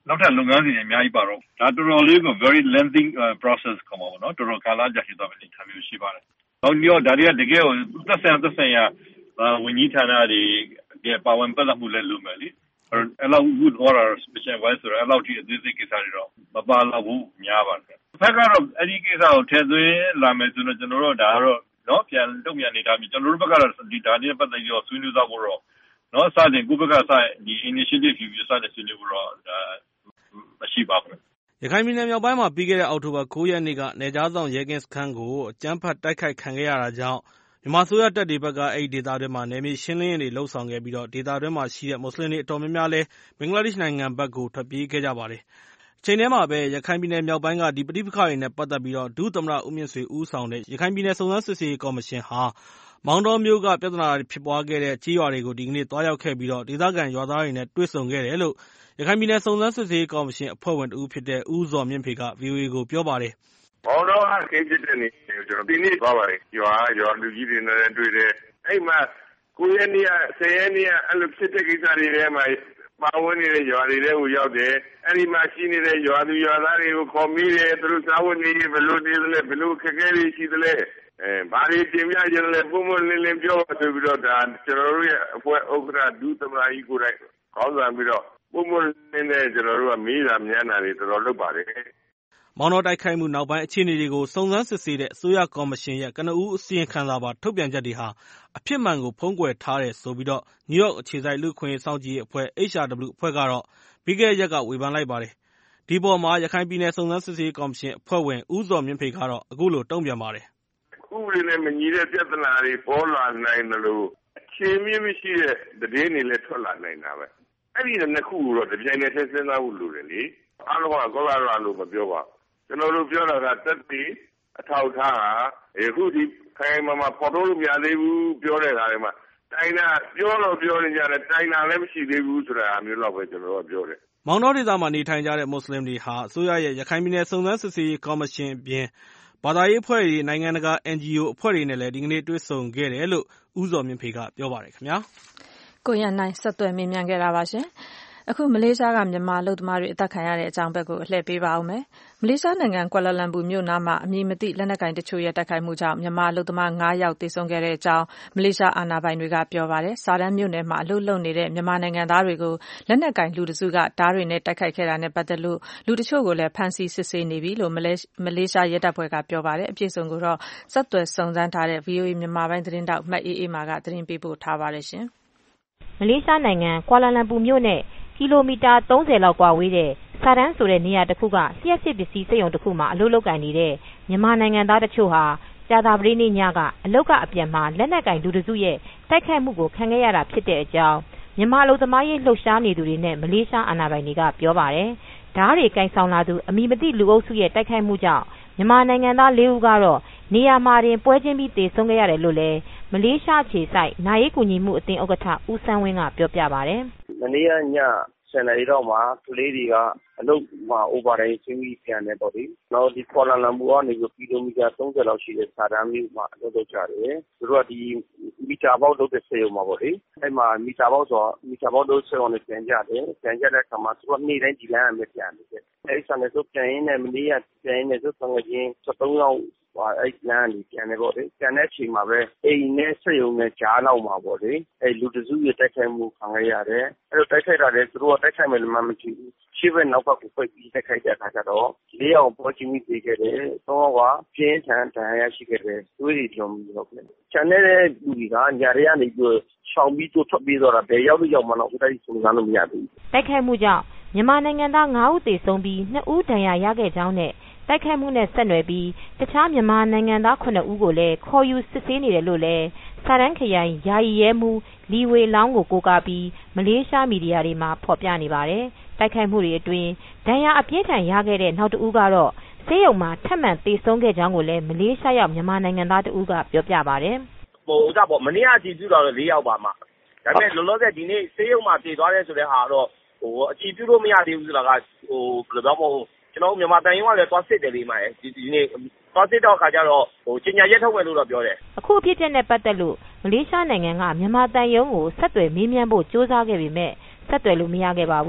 နောက်ထပ်လုပ်ငန်းစဉ်တွေအများကြီးပါတော့ဒါတော်တော်လေးကို very lengthy process ခေါ်မှာပေါ့နော်တော်တော်ကာလကြာရှည်သွားမယ့်အနေအထားမျိုးရှိပါတယ်။နောက်ပြီးတော့ဒါတွေကတကယ်ကိုသက်ဆိုင်ရာဝန်ကြီးဌာနတွေပါဝင်ပတ်သက်မှုလည်းလိုမယ်လေ။အဲ့လောက်ဥဒ္ဒေါ် special wise ဆိုတော့အဲ့လောက်ထိအသေးစိတ်ကိစ္စတွေတော့မပါတော့ဘူးများပါတယ်။တစ်ဖက်ကတော့အဲ့ဒီကိစ္စကိုထည့်သွင်းလာမယ်ဆိုတော့ကျွန်တော်တို့ဒါကတော့နော်ပြန်တုံ့ပြန်နေတာမျိုးကျွန်တော်တို့ဘက်ကတော့ဒီဒါနဲ့ပတ်သက်ပြီးတော့ဆွေးနွေးသွားဖို့တော့နော်စတင်ကိုဘက်ကဒီ initiative ယူပြီးစတင်ဆွေးနွေးဖို့တော့မရှိပါဘူး။ရခိုင်ပြည်နယ်မြောက်ပိုင်းမှာပြီးခဲ့တဲ့အောက်တိုဘာ9 ရက်နေ့ကနယ်ခြားစောင့်ရဲကင်းစခန်းကိုအကြမ်းဖက်တိုက်ခိုက်ခံခဲ့ရတာကြောင့်မြန်မာအစိုးရတပ်တွေဘက်ကအဲ့ဒီဒေသတွင်းမှာနယ်မြေရှင်းလင်းရေးတွေလှုပ်ဆောင်ခဲ့ပြီးတော့ဒေသတွင်းမှာရှိတဲ့မွတ်စလင်တွေအတော်များများလည်းဘင်္ဂလားဒေ့ရှ်နိုင်ငံဘက်ကိုထွက်ပြေးခဲ့ကြပါတယ်။အချိန်ထဲမှာပဲရခိုင်ပြည်နယ်မြောက်ပိုင်းကဒီပဋိပက္ခတွေနဲ့ပတ်သက်ပြီးတော့ဒုသမ္မတဦးမြင့်ဆွေဦးဆောင်တဲ့ရခိုင်ပြည်နယ်စုံစမ်းစစ်ဆေးရေးကော်မရှင်ဟာမောင်တောမြို့ကပြဿနာဖြစ်ပွားခဲ့တဲ့ကြေးရွာတွေကိုဒီကနေ့သွားရောက်ခဲ့ပြီးတော့ဒေသခံရွာသားတွေနဲ့တွေ့ဆုံခဲ့တယ်လို့ရခိုင်ပြည်နယ်စုံစမ်းစစ်ဆေးရေးကော်မရှင်အဖွဲ့ဝင်တဦးဖြစ်တဲ့ဦးဇော်မြင့်ဖေက VOA ကိုပြောပါတယ်။မောင်တောအခင်းဖြစ်တဲ့နေ့ကျွန်တော်ဒီနေ့သွားပါတယ်။ရွာလူကြီးတွေနဲ့တွေ့တယ်။အဲ့မှာ9 ရက်နေ့10 ရက်နေ့အဲ့လိုဖြစ်တဲ့ကိစ္စတွေထဲမှာပါဝင်နေတဲ့ရွာတွေလည်းရောက်တယ်။အဲ့ဒီမှာရှိနေတဲ့ရွာသူရွာသားတွေကိုခေါ်မိတယ်သူတို့စာဝန်နေဘယ်လိုနေသလဲဘယ်လိုခက်ခဲတွေရှိသလဲဘာတွေတင်ပြကြလဲပုံမလင်းလင်းပြောဆိုပြီးတော့ဒါကျွန်တော်တို့ရဲ့အဖွဲ့ဥက္ကဋ္ဌဒုသမ္မတကြီးကိုယ်တိုင်ခေါင်းဆောင်ပြီးတော့ပုံမလင်းနဲ့ကျွန်တော်တို့ကမေးတာမြန်းတာတွေတော်တော်လုပ်ပါတယ်။မောင်တောတိုက်ခိုက်မှုနောက်ပိုင်းအခြေအနေတွေကိုစုံစမ်းစစ်ဆေးတဲ့အစိုးရကော်မရှင်ရဲ့ကနဦးအစီရင်ခံစာပါထုတ်ပြန်ချက်တွေဟာအဖြစ်မှန်ကိုဖုံးကွယ်ထားတယ်ဆိုပြီးတော့နယူးယောက်အခြေစိုက်လူ့အခွင့်အရေးစောင့်ကြည့်ရေးအဖွဲ့ HRW အဖွဲ့ကတော့ပြီးခဲ့တဲ့ရက်ကဝေဖန်လိုက်ပါတယ်။ဒီပေါ်မှာရခိုင်ပြည်နယ်စုံစမ်းစစ်ဆေးရေးကော်မရှင်အဖွဲ့ဝင်ဦးဇော်မြင့်ဖေကတော့အခုလိုတုံ့ပြန်ပါတယ်။ဥပဒေနဲ့မညီတဲ့ပြဿနာတွေပေါ်လာနိုင်တယ်လို့အခြေမြင့်မရှိတဲ့သတင်းတွေလည်းထွက်လာနိုင်တာပဲ။အဲ့ဒီနှစ်ခုကိုတော့တပြိုင်တည်းစဉ်းစားဖို့လိုတယ်လေ။အားလုံးကကောလာလာလို့မပြောပါဘူး။ကျွန်တော်တို့ပြောတာကတက်ပြီးအထောက်ထားဟာအခုဒီခိုင်မာဖော်ထုတ်လို့မရသေးဘူးပြောတဲ့အခါတွေမှာတိုင်တာပြောလို့ပြောနေကြတယ်တိုင်တာလည်းမရှိသေးဘူးဆိုတာမျိုးတော့ပဲကျွန်တော်တို့ပြောတယ်မောင်တောဒေသမှာနေထိုင်ကြတဲ့မွတ်စလင်တွေဟာအစိုးရရဲ့ရခိုင်ပြည်နယ်စုံစမ်းစစ်ဆေးရေးကော်မရှင်အပြင်ဘာသာရေးအဖွဲ့တွေနိုင်ငံတကာ NGO အဖွဲ့တွေနဲ့လည်းဒီကနေ့တွေ့ဆုံခဲ့တယ်လို့ဦးဇော်မြင့်ဖေကပြောပါတယ်ခင်ဗျာကိုရနိုင်ဆက်သွယ်မေးမြန်းခဲ့တာပါရှင်အခုမလေးရှားကမြန်မာလူသမားတွေအသက်ခံရတဲ့အကြောင်းဘက်ကိုအလှည့်ပေးပါဦးမယ်။မလေးရှားနိုင်ငံကွာလာလမ်ပူမြို့နားမှာအမည်မသိလက်နက်ကိုင်တချို့ရဲ့တိုက်ခိုက်မှုကြောင့်မြန်မာလူသမား9 ယောက်သေဆုံးခဲ့တဲ့အကြောင်းမလေးရှားအာဏာပိုင်တွေကပြောပါတယ်။စာတန်းမြို့နယ်မှာအလုပ်လုပ်နေတဲ့မြန်မာနိုင်ငံသားတွေကိုလက်နက်ကိုင်လူတစုကဓားတွေနဲ့တိုက်ခိုက်ခဲ့တာနဲ့ပတ်သက်လို့လူတချို့ကိုလည်းဖမ်းဆီးစစ်ဆေးနေပြီလို့မလေးရှားရဲတပ်ဖွဲ့ကပြောပါတယ်။အပြည့်အစုံကိုတော့ဆက်သွယ်စုံစမ်းထားတဲ့ VOA မြန်မာပိုင်းသတင်းတောက်မတ်အေးအေးမာကသတင်းပေးပို့ထားပါတယ်ရှင်။မလေးရှားနိုင်ငံကွာလာလမ်ပူမြို့နဲ့ကီလိုမီတာ30လောက်ကွာဝေးတဲ့စာတန်းဆိုတဲ့နေရာတစ်ခုကလျှက်စစ်ပစ္စည်းစက်ရုံတစ်ခုမှာအလုပ်လုပ်ကိုင်နေတဲ့မြန်မာနိုင်ငံသားတချို့ဟာကြာသပတေးနေ့ညကအလုပ်ကအပြန်မှာလက်နက်ကင်လူတစုရဲ့တိုက်ခိုက်မှုကိုခံခဲ့ရတာဖြစ်တဲ့အကြောင်းမြန်မာအလုပ်သမားရေးလှုပ်ရှားနေသူတွေနဲ့မလေးရှားအာဏာပိုင်တွေကပြောပါတယ်။ဓားတွေကင်ဆောင်လာသူအမည်မသိလူအုပ်စုရဲ့တိုက်ခိုက်မှုကြောင့်မြန်မာနိုင်ငံသား4 ဦးကတော့နေရာမှာတင်ပွဲချင်းပြီးသေဆုံးခဲ့ရတယ်လို့လည်းမလေးရှားခြေဆိုင်နာရေးကူညီမှုအသင်းဥက္ကဋ္ဌဦးစန်းဝင်းကပြောပြပါတယ်။မနေ့ကည10 နာရီတော့မှကလေးတွေကအလုပ်မှာ overtime ဆင်းပြီးပြန်တယ်ပေါ့လေ။နောက်ဒီကွာလာလမ်ပူကနေကီလိုမီတာ30လောက်ရှိတဲ့စာတန်းမြို့မှာအလုပ်လုပ်ကြတယ်။သူတို့ကဒီမီတာပေါက်လုပ်တဲ့စက်ရုံမှာပေါ့လေ။အဲ့မှာမီတာပေါက်လုပ်စက်ရုံနဲ့ပြန်ကြတယ်။ပြန်ကြတဲ့အခါမှာသူကနေ့တိုင်းဒီလမ်းနဲ့ပြန်တယ်။အဲ့ဆန်နဲ့ဆိုပြန်ရင်းနဲ့မနေ့ကပြန်ရင်းနဲ့ဆိုငွေချင်း73လောက်အဲ့လမ်းကြီးပြန်တယ်ပေါ့လေပြန်တဲ့အချိန်မှာပဲအိမ်နဲ့စက်ရုံနဲ့ကြားလောက်မှာပေါ့လေအဲ့လူတစုရဲ့တိုက်ခိုက်မှုခံရရတယ်အဲ့လိုတိုက်ခိုက်တာလည်းသူတို့ကတိုက်ခိုက်မယ်လို့မှမကြည့်ဘူးရှေ့ဘက်နောက်ဘက်ကိုပိတ်ပြီးတိုက်ခိုက်တဲ့အခါကျတော့၄ ယောက်ပေါ်ချင်းပြီးခဲ့တယ်၃ ယောက်ကပြင်းထန်ဒဏ်ရာရှိခဲ့တယ်တွေးကြုံပြီးတော့ချန်တဲ့လူတွေကညာရဲကနေပြီးရှောင်ပြီးထွက်ပြေးတော့တာဘယ်ရောက်လို့ရောက်မှတော့ဥတိုက်စုံစမ်းလို့မရဘူးတိုက်ခိုက်မှုကြောင့်မြန်မာနိုင်ငံသား9 ဦးသေဆုံးပြီး2 ဦးဒဏ်ရာရခဲ့ကြောင်းနဲ့တိုက်ခိုက်မှုနဲ့ဆက်နွယ်ပြီးတခြားမြန်မာနိုင်ငံသား9 ဦးကိုလည်းခေါ်ယူစစ်ဆေးနေတယ်လို့လည်းစာရန်ခရိုင်ယာယီရဲမှူးလီဝေလောင်းကိုကိုးကားပြီးမလေးရှားမီဒီယာတွေမှာဖော်ပြနေပါတယ်။တိုက်ခိုက်မှုတွေအတွင်းဒဏ်ရာအပြင်းထန်ရခဲ့တဲ့နောက်တဦးကတော့ဆေးရုံမှာထပ်မံသေဆုံးခဲ့ကြောင်းကိုလည်းမလေးရှားရောက်မြန်မာနိုင်ငံသားတဦးကပြောပြပါတယ်။ဥစ္စာပေါ့မနေ့ကကြည့်ပြတော့4 ယောက်ပါမှဒါပေမဲ့လောလောဆယ်ဒီနေ့ဆေးရုံမှာပြေသွားတယ်ဆိုတဲ့ဟာတော့အကြည့်ပြုလို့မရသေးဘူးဆိုတာကဘယ်လိုပြောမလဲကျွန်တော်မြန်မာတန်ရုံးကလည်းသွားစစ်တယ်လေးမှာဒီနေ့သွားစစ်တော့ခါကျတော့ကျညာရက်ထုတ်မယ်လို့တော့ပြောတယ်အခုအဖြစ်အပျက်နဲ့ပတ်သက်လို့မလေးရှားနိုင်ငံကမြန်မာတန်ရုံးကိုဆက်သွယ်မေးမြန်းဖို့စ조사ခဲ့ပေမဲ့ဆက်သွယ်လို့မရခဲ့ပါဘူးမ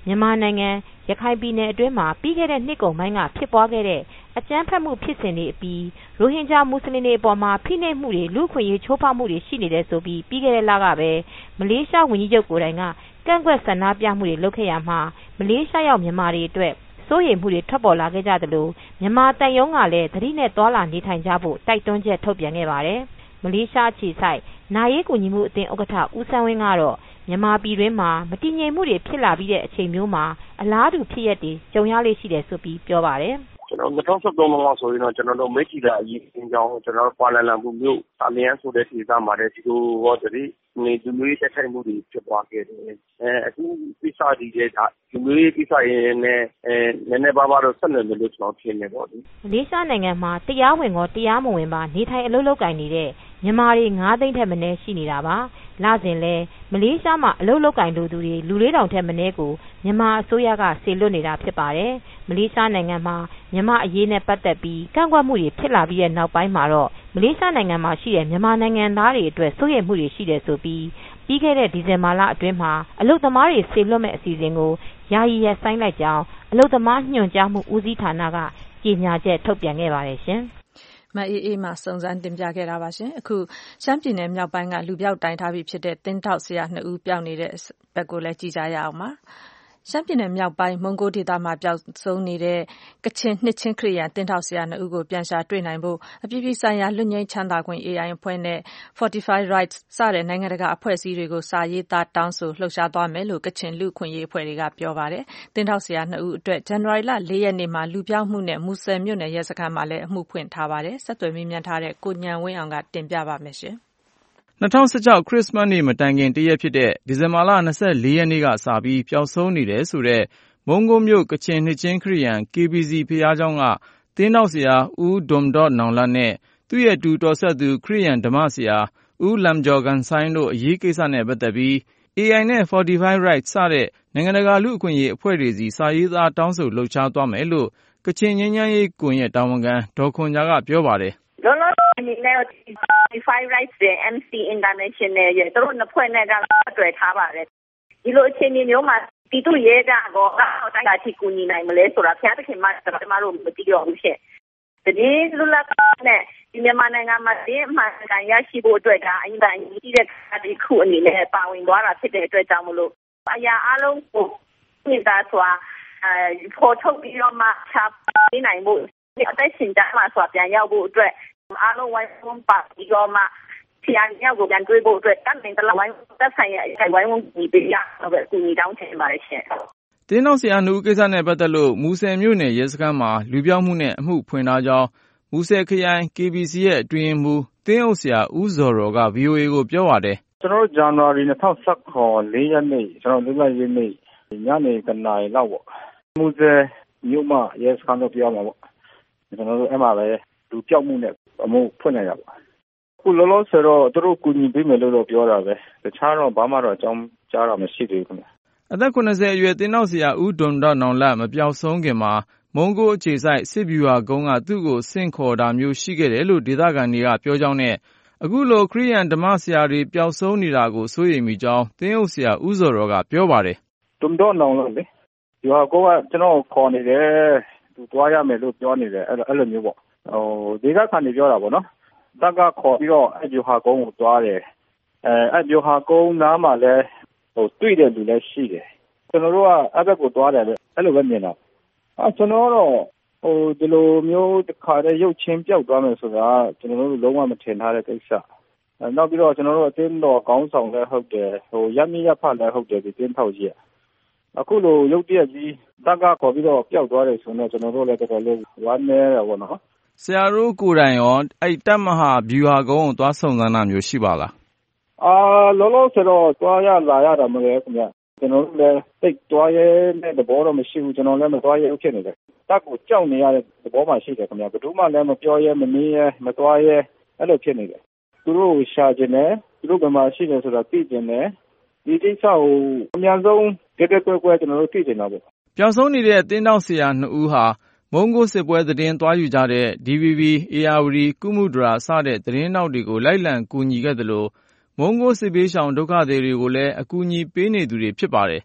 မြန်မာနိုင်ငံရခိုင်ပြည်နယ်အတွင်းမှာပြီးခဲ့တဲ့နှစ်ကုန်ပိုင်းကဖြစ်ပွားခဲ့တဲ့အကြမ်းဖက်မှုဖြစ်စဉ်တွေအပြီးရိုဟင်ဂျာမွတ်စလင်တွေအပေါ်မှာဖိနှိပ်မှုတွေလူ့အခွင့်အရေးချိုးဖောက်မှုတွေရှိနေတယ်ဆိုပြီးပြီးခဲ့တဲ့လကပဲမလေးရှားဝန်ကြီးချုပ်ကိုယ်တိုင်ကကန့်ကွက်ဆန္ဒပြမှုတွေလုပ်ခဲ့ရမှာမလေးရှားရောက်မြန်မာတွေအတွက်စိုးရိမ်မှုတွေထွက်ပေါ်လာခဲ့ကြသလိုမြန်မာတန်ယုံကလည်းသတိနဲ့သွာလာနေထိုင်ကြဖို့တိုက်တွန်းချက်ထုတ်ပြန်ခဲ့ပါတယ်မလေးရှားအခြေစိုက်နာရေးကူညီမှုအသင်းဥက္ကဋ္ဌဦးစန်းဝင်းကတော့မြန်မာပြည်တွင်းမှာမတည်ငြိမ်မှုတွေဖြစ်လာပြီးတဲ့အချိန်မျိုးမှာအလားတူဖြစ်ရပ်တွေကြုံရလေရှိတယ်ဆိုပြီးပြောပါတယ်ကျွန်တော်2013လောက်ဆိုရင်တော့ကျွန်တော်တို့မိတ်တီလာအရေးအကြောင်းကျွန်တော်တို့ကွာလာလမ်ပူမြို့အမယန်းဆိုတဲ့ဒေသမှာလည်းဒီလိုဟောတည်းနေလူမျိုးတက်ထိုင်မှုတွေဖြစ်ပွားခဲ့တယ်အခုပိစာဒီတဲ့လူမျိုးပိစာရင်နဲ့နည်းနည်းပါးပါးတော့ဆက်နွယ်လို့ကျွန်တော်ထင်နေပေါ့ဒီမလေးရှားနိုင်ငံမှာတရားဝင်ကောတရားမဝင်ပါနေထိုင်အလုပ်လုပ်ကိုင်နေတဲ့မြန်မာတွေ9သိန်းထက်မနည်းရှိနေတာပါလစဉ်လဲမလေးရှားမှာအလုပ်လုပ်ကိုင်လိုသူတွေလူ4000ထက်မနည်းကိုမြန်မာအစိုးရကစေလွှတ်နေတာဖြစ်ပါတယ်မလေးရှားနိုင်ငံမှာမြန်မာအရေးနဲ့ပတ်သက်ပြီးကန့်ကွက်မှုတွေဖြစ်လာပြီးတဲ့နောက်ပိုင်းမှာတော့မလေးရှားနိုင်ငံမှာရှိတဲ့မြန်မာနိုင်ငံသားတွေအတွက်စိုးရိမ်မှုတွေရှိတယ်ဆိုပြီးပြီးခဲ့တဲ့ဒီဇင်ဘာလအတွင်းမှာအလုပ်သမားတွေစေလွှတ်မဲ့အစီအစဉ်ကိုယာယီရပ်ဆိုင်းလိုက်ကြောင်းအလုပ်သမားညွှန်ကြားမှုဦးစီးဌာနကကြေညာချက်ထုတ်ပြန်ခဲ့ပါတယ်ရှင်မအေးအေးမှစုံစမ်းတင်ပြခဲ့တာပါရှင်အခုရှမ်းပြည်နယ်မြောက်ပိုင်းကလူပြောက်တိုင်ထားပြီးဖြစ်တဲ့တင်းထောက်ဆရာ2ဦးပျောက်နေတဲ့ဘက်ကိုလည်းကြည့်ကြရအောင်ပါရှမ်းပြည်နယ်မြောက်ပိုင်းမုံကိုဒေသမှာပျောက်ဆုံးနေတဲ့ကချင်နှစ်ချင်းခရစ်ယာန်တင်းထောက်ဆရာ2ဦးကိုပြန်ရှာတွေ့နိုင်ဖို့အပြည်ပြည်ဆိုင်ရာလွတ်ငြိမ်းချမ်းသာခွင့် AI အဖွဲ့နဲ့ Fortify Rights စတဲ့နိုင်ငံတကာအဖွဲ့အစည်းတွေကိုစာရေးသားတောင်းဆိုလှုပ်ရှားသွားမယ်လို့ကချင်လူ့အခွင့်အရေးအဖွဲ့တွေကပြောပါတယ်တင်းထောက်ဆရာ2ဦးအတွက်ဇန်နဝါရီလ4ရက်နေ့မှာလူပြောက်မှုနဲ့မူဆယ်မြို့နယ်ရဲစခန်းမှာလည်းအမှုဖွင့်ထားပါတယ်ဆက်သွယ်မေးမြန်းထားတဲ့ကိုညံဝင်းအောင်ကတင်ပြပါမယ်ရှင် 2016ခရစ်စမတ်နေ့မတိုင်ခင်တရက်ဖြစ်တဲ့ဒီဇင်ဘာလ24ရက်နေ့ကစပြီးပျောက်ဆုံးနေတယ်ဆိုတဲ့မုံကိုမြို့ကချင်နှစ်ချင်းခရစ်ယာန် KBC ဘုရားကျောင်းကတင်းထောက်ဆရာဦးဒွမ်ဒေါ့နောင်လတ်နဲ့သူ့ရဲ့တူတော်ဆက်သူခရစ်ယာန်ဓမ္မဆရာဦးလမ်ဂျော်ဂန်ဆိုင်တို့အရေးကိစ္စနဲ့ပတ်သက်ပြီး AI နဲ့ Fortify Rights စတဲ့နိုင်ငံတကာလူ့အခွင့်အရေးအဖွဲ့တွေစီစာရေးသားတောင်းဆိုလှုပ်ရှားသွားမယ်လို့ကချင်ငြိမ်းချမ်းရေးကွန်ရက်တာဝန်ခံဒေါ်ခွန်ဂျာကပြောပါတယ်လောလောဆယ်အနေနဲ့ Fortify Rights နဲ့ MC International ရဲ့သူတို့နှစ်ဖွဲ့နဲ့ကတွေ့ထားပါတယ်ဒီလိုအခြေအနေမျိုးမှာပြည်သူ့ရဲကတော့အောက်တိုင်းအထိကူညီနိုင်မလဲဆိုတာဖျားသခင်မှကျွန်တော်တို့မသိတော့ဘူးရှင့်ဒီလူလာနဲ့ဒီမြန်မာနိုင်ငံမှာဒီအမှန်ကန်ရရှိဖို့အတွက်ကအရင်ကအရေးကြီးတဲ့ဒီခုအနေနဲ့ပါဝင်သွားတာဖြစ်တဲ့အတွက်ကြောင့်မလို့အရာအလုံးကိုနေတာဆိုတာဖော်ထုတ်ပြီးတော့မှချပေးနိုင်ဖို့အသက်ရှင်ကြမှာဆိုတာပြန်ရောက်ဖို့အတွက်အားလုံးဝိုင်းဝန်းပါပြီးတော့မှဆရာမြောက်ကိုပြန်တွေးဖို့အတွက်တတ်နိုင်တဲ့ဝိုင်းသက်ဆိုင်ရာဝိုင်းဝန်းညီပေးရတော့ပဲကူညီတောင်းချင်ပါတယ်ရှင်တင်းထောက်ဆရာ2ဦးကိစ္စနဲ့ပတ်သက်လို့မူဆယ်မြို့နယ်ရဲစခန်းမှာလူပြောက်မှုနဲ့အမှုဖွင့်ထားကြောင်းမူဆယ်ခရိုင် KBC ရဲ့အတွင်းမှူးတင်းအုပ်ဆရာဦးဇော်ရော်က VOA ကိုပြောပါတယ်ကျွန်တော်တို့ဇန်နဝါရီ2014 4ရက်နေ့ကျွန်တော်လွတ်လပ်ရေးနေ့ညနေ9နာရီလောက်ပေါ့မူဆယ်မြို့မှာရဲစခန်းတော့ပြောမှာပေါ့ကျွန်တော်တို့အဲ့မှာပဲလူပြောက်မှုနဲ့အမှုဖွင့်နေရပါခုလောလောဆယ်တော့သူတို့ကူညီပေးမယ်လို့တော့ပြောတာပဲတခြားတော့ဘာမှတော့အကြောင်းကြားတာမရှိသေးဘူးခင်ဗျအသက်80အရွယ်တင်းထောက်ဆရာဦးဒွမ်ဒေါ့နောင်လတ်မပျောက်ဆုံးခင်မှာမုံကိုအခြေစိုက်စစ်ဗျူဟာကုန်းကသူ့ကိုဆင့်ခေါ်တာမျိုးရှိခဲ့တယ်လို့ဒေသခံတွေကပြောကြောင်းနဲ့အခုလိုခရိယန်ဓမ္မဆရာတွေပျောက်ဆုံးနေတာကိုစိုးရိမ်မိကြောင်းတင်းအုပ်ဆရာဦးဇော်ရော်ကပြောပါတယ်ဒွမ်ဒေါ့နောင်လတ်လေဗျူဟာကုန်းကကျွန်တော်ခေါ်နေတယ်သူသွားရမယ်လို့ပြောနေတယ်အဲ့လိုမျိုးပေါ့ဒေသခံတွေပြောတာပေါ့နော်တက်ကခေါ်ပြီးတော့အဲ့ဗျူဟာကုန်းကိုသွားတယ်အဲ့ဗျူဟာကုန်းနားမှာလည်းတွေ့တဲ့လူလည်းရှိတယ်ကျွန်တော်တို့ကအဲ့ဘက်ကိုသွားတယ်ပဲအဲ့လိုပဲမြင်တာကျွန်တော်တော့ဒီလိုမျိုးတစ်ခါတည်းရုပ်ချင်းပြောက်သွားမယ်ဆိုတာကျွန်တော်တို့လုံးဝမထင်ထားတဲ့ကိစ္စနောက်ပြီးတော့ကျွန်တော်တို့အတင်းတော်ကောင်းဆောင်လည်းဟုတ်တယ်ရပ်မိရပ်ဖလည်းဟုတ်တယ်ဒီတင်းထောက်ကြီးအခုလိုရုပ်တရက်ကြီးတက်ကခေါ်ပြီးတော့ပျောက်သွားတယ်ဆိုတော့ကျွန်တော်တို့လည်းတော်တော်လေးဝမ်းနည်းတယ်ပေါ့နော်ဆရာတို့ကိုယ်တိုင်ရောအဲ့တပ်မဟာဗျူဟာကုန်းကိုသွားစုံစမ်းတာမျိုးရှိပါလားလောလောဆယ်တော့သွားရလာရတာမလဲခင်ဗျကျွန်တော်တို့လည်းတိတ်သွားရဲတဲ့သဘောတော့မရှိဘူးကျွန်တော်လည်းမသွားရဲဖြစ်နေတယ်တပ်ကိုကြောက်နေရတဲ့သဘောမှရှိတယ်ခင်ဗျဘယ်သူမှလည်းမပြောရဲမနေရဲမသွားရဲအဲ့လိုဖြစ်နေတယ်သူတို့ရှာကျင်တယ်သူတို့ဘယ်မှာရှိနေဆိုတာသိကျင်တယ်ဒီကိစ္စကိုအများဆုံးကြက်ကွဲကျွန်တော်တို့သိကျင်တာပေါ့ပျောက်ဆုံးနေတဲ့တင်းတောက်ဆရာ2ဦးဟာမုံကိုစစ်ပွဲသတင်းသွားယူကြတဲ့ DVB အေယာဝတီကုမှုဒရာစတဲ့သတင်းနောက်တွေကိုလိုက်လံကူညီခဲ့သလိုမုံကိုစစ်ပေးရှောင်ဒုက္ခသည်တွေကိုလည်းအကူအညီပေးနေသူတွေဖြစ်ပါတယ်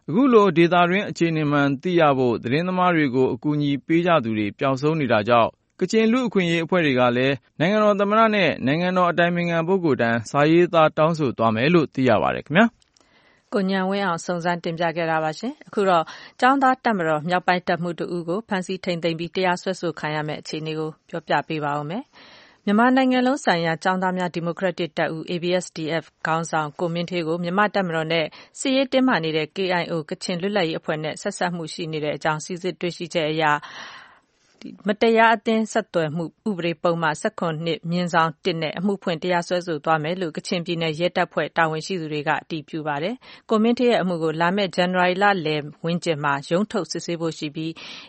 အခုလိုဒေသတွင်းအခြေအနေမှန်သိရဖို့သတင်းသမားတွေကိုအကူအညီပေးကြသူတွေပျောက်ဆုံးနေတာကြောင့်ကချင်လူ့အခွင့်အရေးအဖွဲ့တွေကလည်းနိုင်ငံတော်သမ္မတနဲ့နိုင်ငံတော်အတိုင်ပင်ခံပုဂ္ဂိုလ်ထံစာရေးသားတောင်းဆိုသွားမယ်လို့သိရပါတယ်ခင်ဗျာကိုဉာဏ်ဝင်းအောင်စုံစမ်းတင်ပြခဲ့တာပါရှင်အခုတော့ကျောင်းသားတပ်မတော်မြောက်ပိုင်းတပ်မှုတဦးကိုဖမ်းဆီးထိန်သိမ်းပြီးတရားစွဲဆိုခံရမယ့်အခြေအနေကိုပြောပြပေးပါဦးမယ်မြန်မာနိုင်ငံလုံးဆိုင်ရာကျောင်းသားများဒီမိုကရက်တစ်တပ်ဦး ABSDF ခေါင်းဆောင်ကိုမင်းဌေးကိုမြန်မာတပ်မတော်နဲ့စစ်ရေးတင်းမာနေတဲ့ KIO ကချင်လွတ်လပ်ရေးအဖွဲ့နဲ့ဆက်စပ်မှုရှိနေတဲ့အကြောင်းစစ်ဆေးတွေ့ရှိချက်အရမတရားအသင်းဆက်သွယ်မှုဥပဒေပုံမှန်19/1နဲ့အမှုဖွင့်တရားစွဲဆိုသွားမယ်လို့ကချင်ပြည်နယ်ရဲတပ်ဖွဲ့တာဝန်ရှိသူတွေကအတည်ပြုပါတယ်။ကိုမင်းဌေးရဲ့အမှုကိုလာမယ့်ဇန်နဝါရီလလယ်ဝန်းကျင်မှာရုံးထုတ်စစ်ဆေးဖို့ရှိပြီး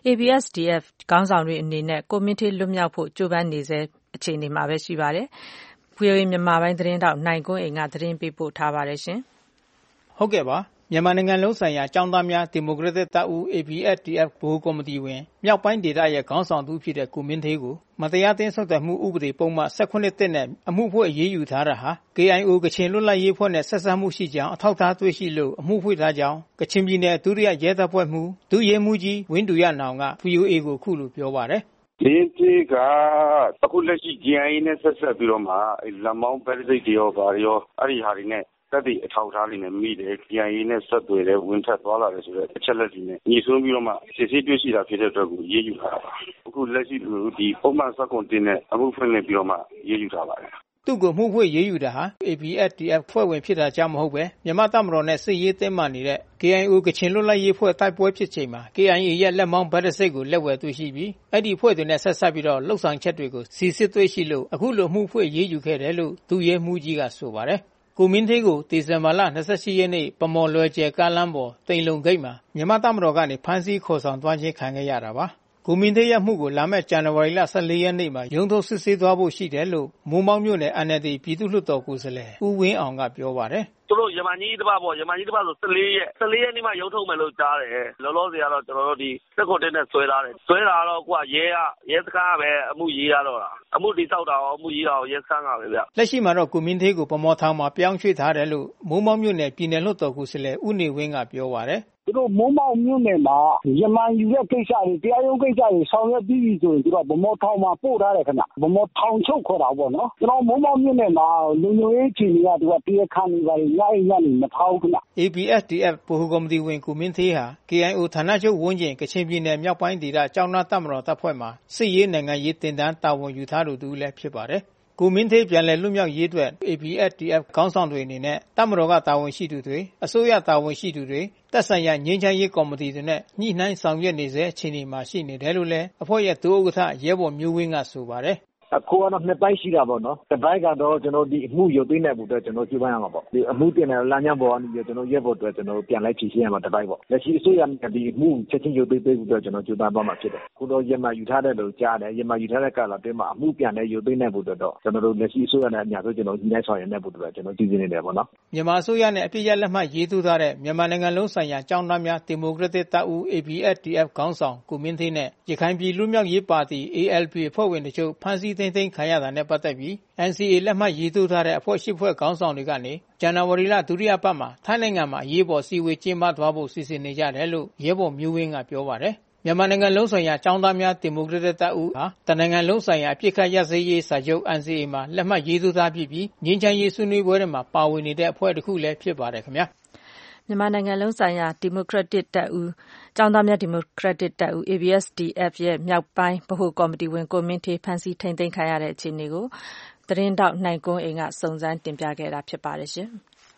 ABSDF ခေါင်းဆောင်တွေအနေနဲ့ကိုမင်းဌေးလွတ်မြောက်ဖို့ကြိုးပမ်းနေဆဲအခြေအနေမှာပဲရှိပါတယ်။ VOA မြန်မာပိုင်းသတင်းတောက်နိုင်ကွန်းအိမ်ကသတင်းပေးပို့ထားပါတယ်ရှင်။ဟုတ်ကဲ့ပါမြန်မာနိုင်ငံလုံးဆိုင်ရာကျောင်းသားများဒီမိုကရက်တစ်တပ်ဦး ABSDF ဗဟိုကော်မတီဝင်မြောက်ပိုင်းဒေသရဲ့ခေါင်းဆောင်သူဖြစ်တဲ့ကိုမင်းဌေးကိုမတရားသင်းဆက်သွယ်မှုဥပဒေပုံမှန်19/1နဲ့အမှုဖွင့်အရေးယူထားတာဟာ KIO ကချင်လွတ်လပ်ရေးအဖွဲ့နဲ့ဆက်စပ်မှုရှိကြောင်းအထောက်အထားတွေ့ရှိလို့အမှုဖွင့်ထားကြောင်းကချင်ပြည်နယ်ဒုတိယရဲတပ်ဖွဲ့မှူးဒုရဲမှူးကြီးဝင်းတူရနောင်က VOA ကိုခုလိုပြောပါတယ်လင်းသေးကအခုလက်ရှိ GIA နဲ့ဆက်ဆက်ပြီးတော့မှလက်မောင်းပဲစိတ်တွေရောဗာရောအဲ့ဒီဟာတွေနဲ့တက်သည့်အထောက်အထားတွေနဲ့မိတယ် GIA နဲ့ဆက်သွယ်တယ်ဝင်ထပ်သွားလာတယ်ဆိုတဲ့အချက်လက်တွေနဲ့ညီဆွန်းပြီးတော့မှစစ်ဆေးတွေ့ရှိတာဖြစ်တဲ့အတွက်ကိုရေးယူထားတာပါအခုလက်ရှိဒီပုံမှန်19/1နဲ့အမှုဖွင့်နေပြီးတော့မှရေးယူထားပါတယ်သူ့ကိုမှုဖွင့်ရေးယူတာဟာ ABSDF ဖွဲ့ဝင်ဖြစ်တာကြောင့်မဟုတ်ပဲမြန်မာတပ်မတော်နဲ့စစ်ရေးတင်းမာနေတဲ့ KIO ကချင်လွတ်လပ်ရေးဖွဲ့တိုက်ပွဲဖြစ်ချိန်မှာ KIA ရဲ့လက်မောင်းဗတ်တစိတ်ကိုလက်ဝယ်တွေ့ရှိပြီးအဲ့ဒီဖွဲ့တွေနဲ့ဆက်ဆက်ပြီးတော့လှုပ်ဆောင်ချက်တွေကိုစီစစ်တွေ့ရှိလို့အခုလိုမှုဖွင့်ရေးယူခဲ့တယ်လို့ဒုရဲမှူးကြီးကဆိုပါတယ်ကိုမင်းဌေးကိုဒီဇင်ဘာလ28ရက်နေ့ပမော်လွယ်ကျဲကားလမ်းပေါ်တိန်လုံဂိတ်မှာမြန်မာတပ်မတော်ကနေဖမ်းဆီးခေါ်ဆောင်သွားခြင်းခံခဲ့ရတာပါကိုမင်းဌေးရဲ့မှုကိုလာမယ့်ဇန်နဝါရီလ14ရက်နေ့မှာရုံးထုတ်စစ်ဆေးသွားဖို့ရှိတယ်လို့မိုးမောက်မြို့နယ် NLD ပြည်သူ့လွှတ်တော်ကိုယ်စားလှယ်ဦးဝင်းအောင်ကပြောပါတယ်သူတို့ရမန်ကြီးတစ်ပတ်ပေါ့ရမန်ကြီးတစ်ပတ်ဆို14ရက်နေ့မှရုံးထုတ်မယ်လို့ကြားတယ်လောလောဆယ်ကတော့ကျွန်တော်တို့ဒီ19/1နဲ့ဆွဲထားတယ်ဆွဲတာတော့ကိုကရဲစခန်းကပဲအမှုရေးရတော့တာအမှုတိစောက်တာရောအမှုရေးတာရောရဲစခန်းကပဲဗျလက်ရှိမှာတော့ကိုမင်းဌေးကိုပမော်ထောင်မှာပြောင်းရွှေ့ထားတယ်လို့မိုးမောက်မြို့နယ်ပြည်နယ်လွှတ်တော်ကိုယ်စားလှယ်ဦးနေဝင်းကပြောပါတယ်သူတို့မိုးမောက်မြို့နယ်မှာရမန်ယူတဲ့ကိစ္စတွေတရားရုံးကိစ္စတွေဆောင်ရွက်ပြီးပြီဆိုရင်သူတို့ဗမော်ထောင်မှာပို့ထားတယ်ခင်ဗျဗမော်ထောင်ချုပ်ခေါ်တာပေါ့နော်ကျွန်တော်မိုးမောက်မြို့နယ်မှာလူမျိုးရေးချီတွေကသူကတရားခံနေပါလေညအိမ်ညနေမထောင်ခင်ဗျ ABSDF ဗဟိုကော်မတီဝင်ကိုမင်းဌေးဟာ KIO ဌာနချုပ်ဝန်းကျင်ကချင်ပြည်နယ်မြောက်ပိုင်းဒေသကျောင်းသားတပ်မတော်တပ်ဖွဲ့မှာစစ်ရေးနိုင်ငံရေးတင်တန်းတာဝန်ယူထားသူလည်းဖြစ်ပါတယ်ကိုမင်းဌေးပြန်လည်လွတ်မြောက်ရေးအတွက် ABSDF ခေါင်းဆောင်တွေအနေနဲ့တပ်မတော်ကတာဝန်ရှိသူတွေအစိုးရတာဝန်ရှိသူတွေသက်ဆိုင်ရာငြိမ်းချမ်းရေးကော်မတီတွေနဲ့ညှိနှိုင်းဆောင်ရွက်နေစေအခြေအနေမှာရှိနေတယ်လို့လည်းအဖွဲ့ရဲ့ဒုဥက္ကဋ္ဌရဲဘော်မျိုးဝင်းကဆိုပါတယ်အခုကတော့နှစ်ပိုင်းရှိတာပေါ့နော်တစ်ပိုင်းကတော့ကျွန်တော်ဒီအမှုရုပ်သိမ်းတဲ့ဘူးတော့ကျွန်တော်ကြိုးပမ်းရမှာပေါ့ဒီအမှုတင်တဲ့လမ်းကြောင်းပေါ်ကနေကျွန်တော်ရဲဘော်တွေကျွန်တော်ပြန်လိုက်ဖြည့်ရှင်းရမှာတစ်ပိုင်းပေါ့လက်ရှိအစိုးရကဒီအမှုချက်ချင်းရုပ်သိမ်းပေးဘူးတော့ကျွန်တော်ကြိုးပမ်းပါမှာဖြစ်တယ်ခုတော့ရမယူထားတဲ့လို့ကြားတယ်ရမယူထားတဲ့ကာလအတွင်းမှာအမှုပြန်တဲ့ရုပ်သိမ်းတဲ့ဘူးတော့ကျွန်တော်တို့လက်ရှိအစိုးရနဲ့အများဆုံးကျွန်တော်ညှိနှိုင်းဆောင်ရွက်နေဘူးတော့ကျွန်တော်ကြည့်နေတယ်ပေါ့နော်မြန်မာအစိုးရနဲ့အပြည့်ရလက်မှတ်ရေးထိုးထားတဲ့မြန်မာနိုင်ငံလုံးဆိုင်ရာကျောင်းသားများဒီမိုကရက်တစ်တပ်ဦး ABSDF ခေါင်းဆောင်ကိုမင်းဌေးနဲ့ရခိုင်ပြည်လူမျိုးရေးပါတီ ALP အဖွဲ့ဝင်တို့ချုပ်ဖမ်းဆီးသိမ်းသိမ်းခံရတာနဲ့ပတ်သက်ပြီး NCA လက်မှတ်ရေးထိုးထားတဲ့အဖွဲ့8ဖွဲ့ခေါင်းဆောင်တွေကနေဇန်နဝါရီလဒုတိယပတ်မှာထိုင်းနိုင်ငံမှာအရေးပေါ်စည်းဝေးကျင်းပသွားဖို့စီစဉ်နေကြတယ်လို့ရဲဘော်မျိုးဝင်းကပြောပါတယ်မြန်မာနိုင်ငံလုံးဆိုင်ရာကျောင်းသားများဒီမိုကရက်တစ်တပ်ဦးဟာတနိုင်ငံလုံးဆိုင်ရာအပြစ်ခတ်ရပ်စဲရေးစာချုပ် NCA မှာလက်မှတ်ရေးထိုးထားပြီးငြိမ်းချမ်းရေးဆွေးနွေးပွဲတွေမှာပါဝင်နေတဲ့အဖွဲ့တစ်ခုလည်းဖြစ်ပါတယ်ခင်ဗျာမြန်မာနိုင်ငံလုံးဆိုင်ရာဒီမိုကရက်တစ်တပ်ဦးကျောင်းသားများဒီမိုကရက်တစ်တပ်ဦး ABSDF ရဲ့မြောက်ပိုင်းဗဟိုကော်မတီဝင်ကိုမင်းဌေးဖမ်းဆီးထိန်သိမ်းခံရတဲ့အခြေအနေကိုသတင်းတောက်နိုင်ကွန်းအိမ်ကစုံစမ်းတင်ပြခဲ့တာဖြစ်ပါတယ်ရှင်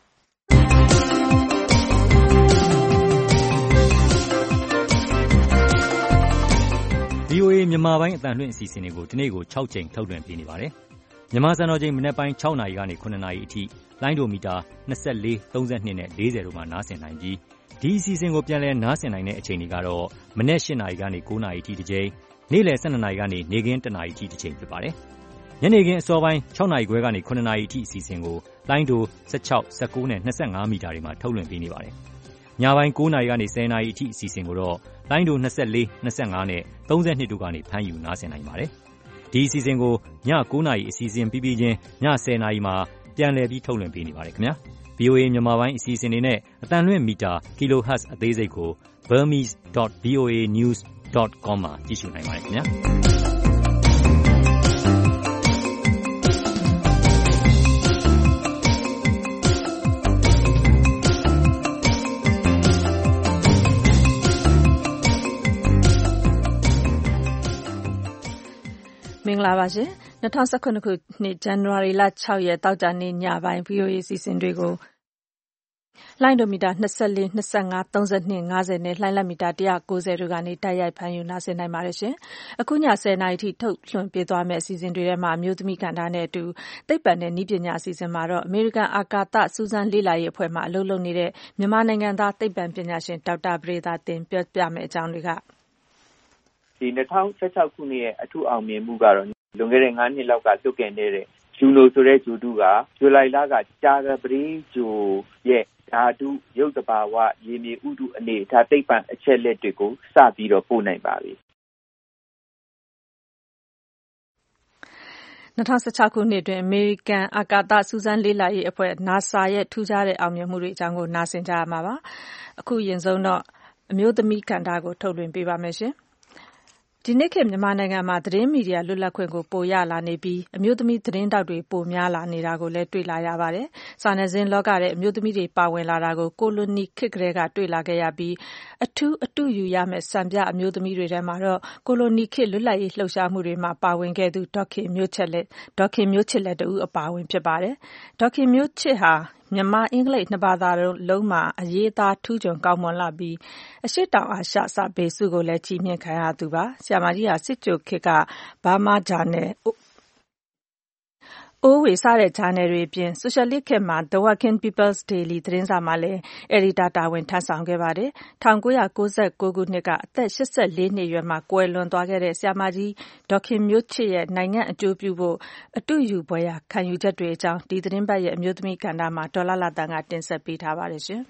။ VOA မြန်မာပိုင်းအသံလွှင့်အစီအစဉ်တွေကိုဒီနေ့ကို6ချိန်ထုတ်လွှင့်ပေးနေပါတယ်။မြန်မာစံတော်ချိန်မနက်ပိုင်း6နာရီကနေ9နာရီအထိလိုင်းဒိုမီတာ24 32နဲ့40တို့မှာနားဆင်နိုင်ပြီးဒီအစီအစဉ်ကိုပြန်လည်နားဆင်နိုင်တဲ့အချိန်တွေကတော့မနက်8နာရီကနေ9နာရီအထိတစ်ချိန်နေ့လယ်12နာရီကနေနေ့ခင်း1နာရီအထိတစ်ချိန်ဖြစ်ပါတယ်။ညနေခင်းအစောပိုင်း6နာရီခွဲကနေ9နာရီအထိအစီအစဉ်ကိုလိုင်းဒို16 19နဲ့25မီတာတွေမှာထုတ်လွှင့်ပေးနေပါတယ်။ညပိုင်း9နာရီကနေ10နာရီအထိအစီအစဉ်ကိုတော့လိုင်းဒို24 25နဲ့32တို့ကနေဖမ်းယူနားဆင်နိုင်ပါတယ်။ဒီအစီအစဉ်ကိုည9နာရီအစီအစဉ်ပြီးပြီးချင်းည10နာရီမှာပြန်လည်ပြီးထုတ်လွှင့်ပေးနေပါတယ်ခင်ဗျာ။ VOA မြန်မာပိုင်းအစီအစဉ်တွေနဲ့အသံလွှင့်မီတာ kilohertz အသေးစိတ်ကို burmese.voanews.com မှာကြည့်ရှုနိုင်ပါတယ်ခင်ဗျာမင်္ဂလာပါရှင်2019ခုနှစ်ဇန်နဝါရီလ6ရက်တောက်ကြနေ့ညပိုင်း VOA အစီအစဉ်တွေကိုလိုင်းဒိုမီတာ24 25 32 50နဲ့လှိုင်းလက်မီတာ190တို့ကနေတိုက်ရိုက်ဖမ်းယူနားဆင်နိုင်ပါတယ်ရှင်အခုည10:00နာရီထိထုတ်လွှင့်ပေးသွားမယ့်အစီအစဉ်တွေထဲမှာအမျိုးသမီးကဏ္ဍနဲ့အတူသိပ္ပံနဲ့နည်းပညာအစီအစဉ်မှာတော့အမေရိကန်အာကာသစူးစမ်းလေ့လာရေးအဖွဲ့မှအလုပ်လုပ်နေတဲ့မြန်မာနိုင်ငံသားသိပ္ပံပညာရှင်ဒေါက်တာပရိသာတင်ပြောပြမယ့်အကြောင်းတွေကဒီ2016ခုနှစ်ရဲ့အထူးအောင်မြင်မှုကတော့လွန်ခဲ့တဲ့9နှစ်လောက်ကလွတ်ကင်နေတဲ့ဂျူနိုဆိုတဲ့ဂျူတုကဇူလိုင်လကကြာကပရိဂျိုရဲ့ဓာတုရုပ်တဘာဝရေမြေဥတုအနေအထားသိပ္ပံအချက်လက်တွေကိုစပြီးတော့ပို့နိုင်ပါပြီ 2016ခုနှစ်တွင်အမေရိကန်အာကာသစူးစမ်းလေ့လာရေးအဖွဲ့ NASA ရဲ့ထူးခြားတဲ့အောင်မြင်မှုတွေအကြောင်းကိုနားဆင်ကြရမှာပါအခုရင်ဆုံးတော့အမျိုးသမီးကဏ္ဍကိုထုတ်လွှင့်ပေးပါမယ်ရှင်ဒီနေ့ခေတ်မြန်မာနိုင်ငံမှာသတင်းမီဒီယာလွတ်လပ်ခွင့်ကိုပိုရလာနေပြီးအမျိုးသမီးသတင်းတောက်တွေပိုများလာနေတာကိုလည်းတွေ့လာရပါတယ်။စာနယ်ဇင်းလောကတဲ့အမျိုးသမီးတွေပါဝင်လာတာကိုကိုလိုနီခေတ်ကလေးကတွေ့လာခဲ့ရပြီးအထူးအတူယူရမယ့်စံပြအမျိုးသမီးတွေထဲမှာတော့ကိုလိုနီခေတ်လွတ်လပ်ရေးလှုပ်ရှားမှုတွေမှာပါဝင်ခဲ့သူဒေါခင်မျိုးချစ်လက်တူအပါဝင်ဖြစ်ပါတယ်။ဒေါခင်မျိုးချစ်ဟာမြန်မာအင်္ဂလိပ်နှစ်ဘာသာလုံးမှာအရေးသားထူးချွန်ကောင်းမွန်လာပြီးအရှေ့တောင်အာရှစာပေဆုကိုလည်းချီးမြှင့်ခံရသူပါဆရာမကြီးဟာစစ်ကြိုခေတ်ကဘာမာဂျာနယ်အိုးဝေစတဲ့ဂျာနယ်တွေအပြင်ဆိုရှယ်လစ်ခေတ်မှာ The Working People's Daily သတင်းစာမှာလည်းအယ်ဒီတာတာဝန်ထမ်းဆောင်ခဲ့ပါတယ်1996ခုနှစ်ကအသက်84နှစ်အရွယ်မှာကွယ်လွန်သွားခဲ့တဲ့ဆရာမကြီးဒေါခင်မျိုးချစ်ရဲ့နိုင်ငံအကျိုးပြုဖို့အတူယူပွဲရာခံယူချက်တွေအကြောင်းဒီသတင်းပတ်ရဲ့အမျိုးသမီးကဏ္ဍမှာဒေါ်လာတန်ကတင်ဆက်ပေးထားပါတယ်ရှင်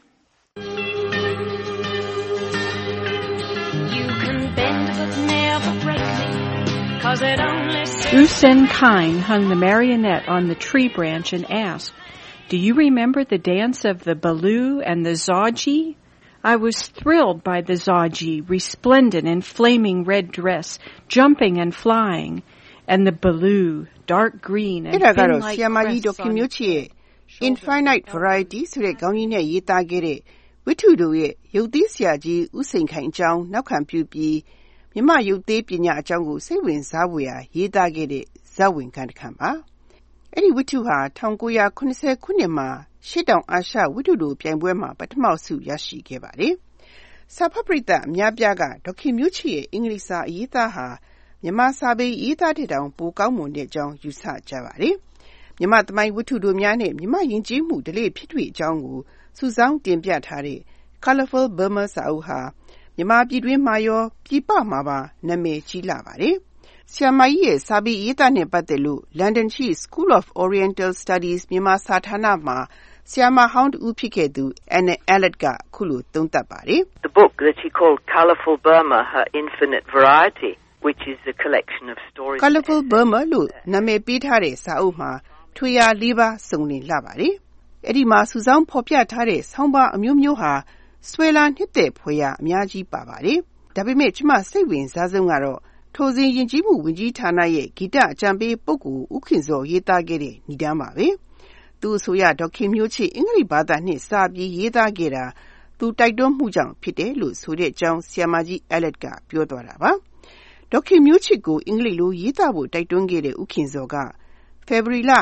U Sin Kine hung the marionette on the tree branch and asked, "Do you remember the dance of the Baloo and the Zaji?" I was thrilled by the Zaji, resplendent in flaming red dress, jumping and flying, and the Baloo, dark green and thin like crests on its Infinite Variety ဆိုတဲ့ခေါင်းကြီးနဲ့ရေးသားခဲ့တဲ့ဝိထုတို့ရဲ့ရုပ်သီးဆရာကြီးဦးစိန်ခိုင်အကြောင်းနောက်ခံပြုပြီးမြမရုပ်သေးပညာအကြောင်းကိုစိတ်ဝင်စားဖွယ်ရေးသားခဲ့တဲ့ဇာတ်ဝင်ခန်းတစ်ခန်းပါအဲ့ဒီဝိထုဟာ1980ခုနှစ်မှာရှေ့တောင်အာရှဝိထုတို့ပြိုင်ပွဲမှာပထမဆုရရှိခဲ့ပါတယ်စာဖတ်ပရိသတ်အများပြားကဒေါခင်မျိုးချစ်ရဲ့အင်္ဂလိပ်စာအရေးသားဟာမြန်မာစာပေရေးသားတဲ့တောင်ပိုကောင်းမွန်တဲ့အကြောင်းယူဆကြပါတယ်မြမသမိုင်းဝိထုတို့များနဲ့မြမယဉ်ကျေးမှုဓလေ့ဖြစ်ထွေအကြောင်းကိုစုဆောင်းတင်ပြထားတဲ့ Colorful Burma စာအုပ်ဟာမြန်မာပြည်တွင်းမှာရောပြည်ပမှာပါနာမည်ကြီးလာပါတယ်။ဆရာမကြီးရဲ့စာပေရေးသားနဲ့ပတ်သက်လို့ London ရှိ School of Oriental Studies မြန်မာစာဌာနမှာဆရာမဟောင်းတူဖြစ်ခဲ့သူ Anna Allett ကခုလိုသုံးသပ်ပါတယ်။ The book that he called Colorful Burma, Her Infinite Variety, which is a collection of stories. Colorful Burma လို့နာမည်ပေးထားတဲ့စာအုပ်မှာထွေရာလေးပါးစုံလင်လာပါတယ်။အဲ့ဒီမှာစုဆောင်းဖော်ပြထားတဲ့ဆောင်းပါးအမျိုးမျိုးဟာဆွဲလာနှစ်သက်ဖွယ်ရာအများကြီးပါပါတယ်။ဒါပေမဲ့ကျမစိတ်ဝင်စားဆုံးကတော့ထိုစဉ်ယဉ်ကျေးမှုဝန်ကြီးဌာနရဲ့ဂီတအကြံပေးပုဂ္ဂိုလ်ဦးခင်စောရေးသားခဲ့တဲ့ဏ္ဍာန်ပါပဲ။သူအဆိုရဒေါခင်မျိုးချစ်အင်္ဂလိပ်ဘာသာနဲ့စာပြီးရေးသားခဲ့တာသူတိုက်တွန်းမှုကြောင့်ဖြစ်တယ်လို့ဆိုတဲ့အကြောင်းဆရာမကြီး Allett ကပြောသွားတာပါ။ဒေါခင်မျိုးချစ်ကိုအင်္ဂလိပ်လိုရေးသားဖို့တိုက်တွန်းခဲ့တဲ့ဦးခင်စောကဖေဖော်ဝါရီလ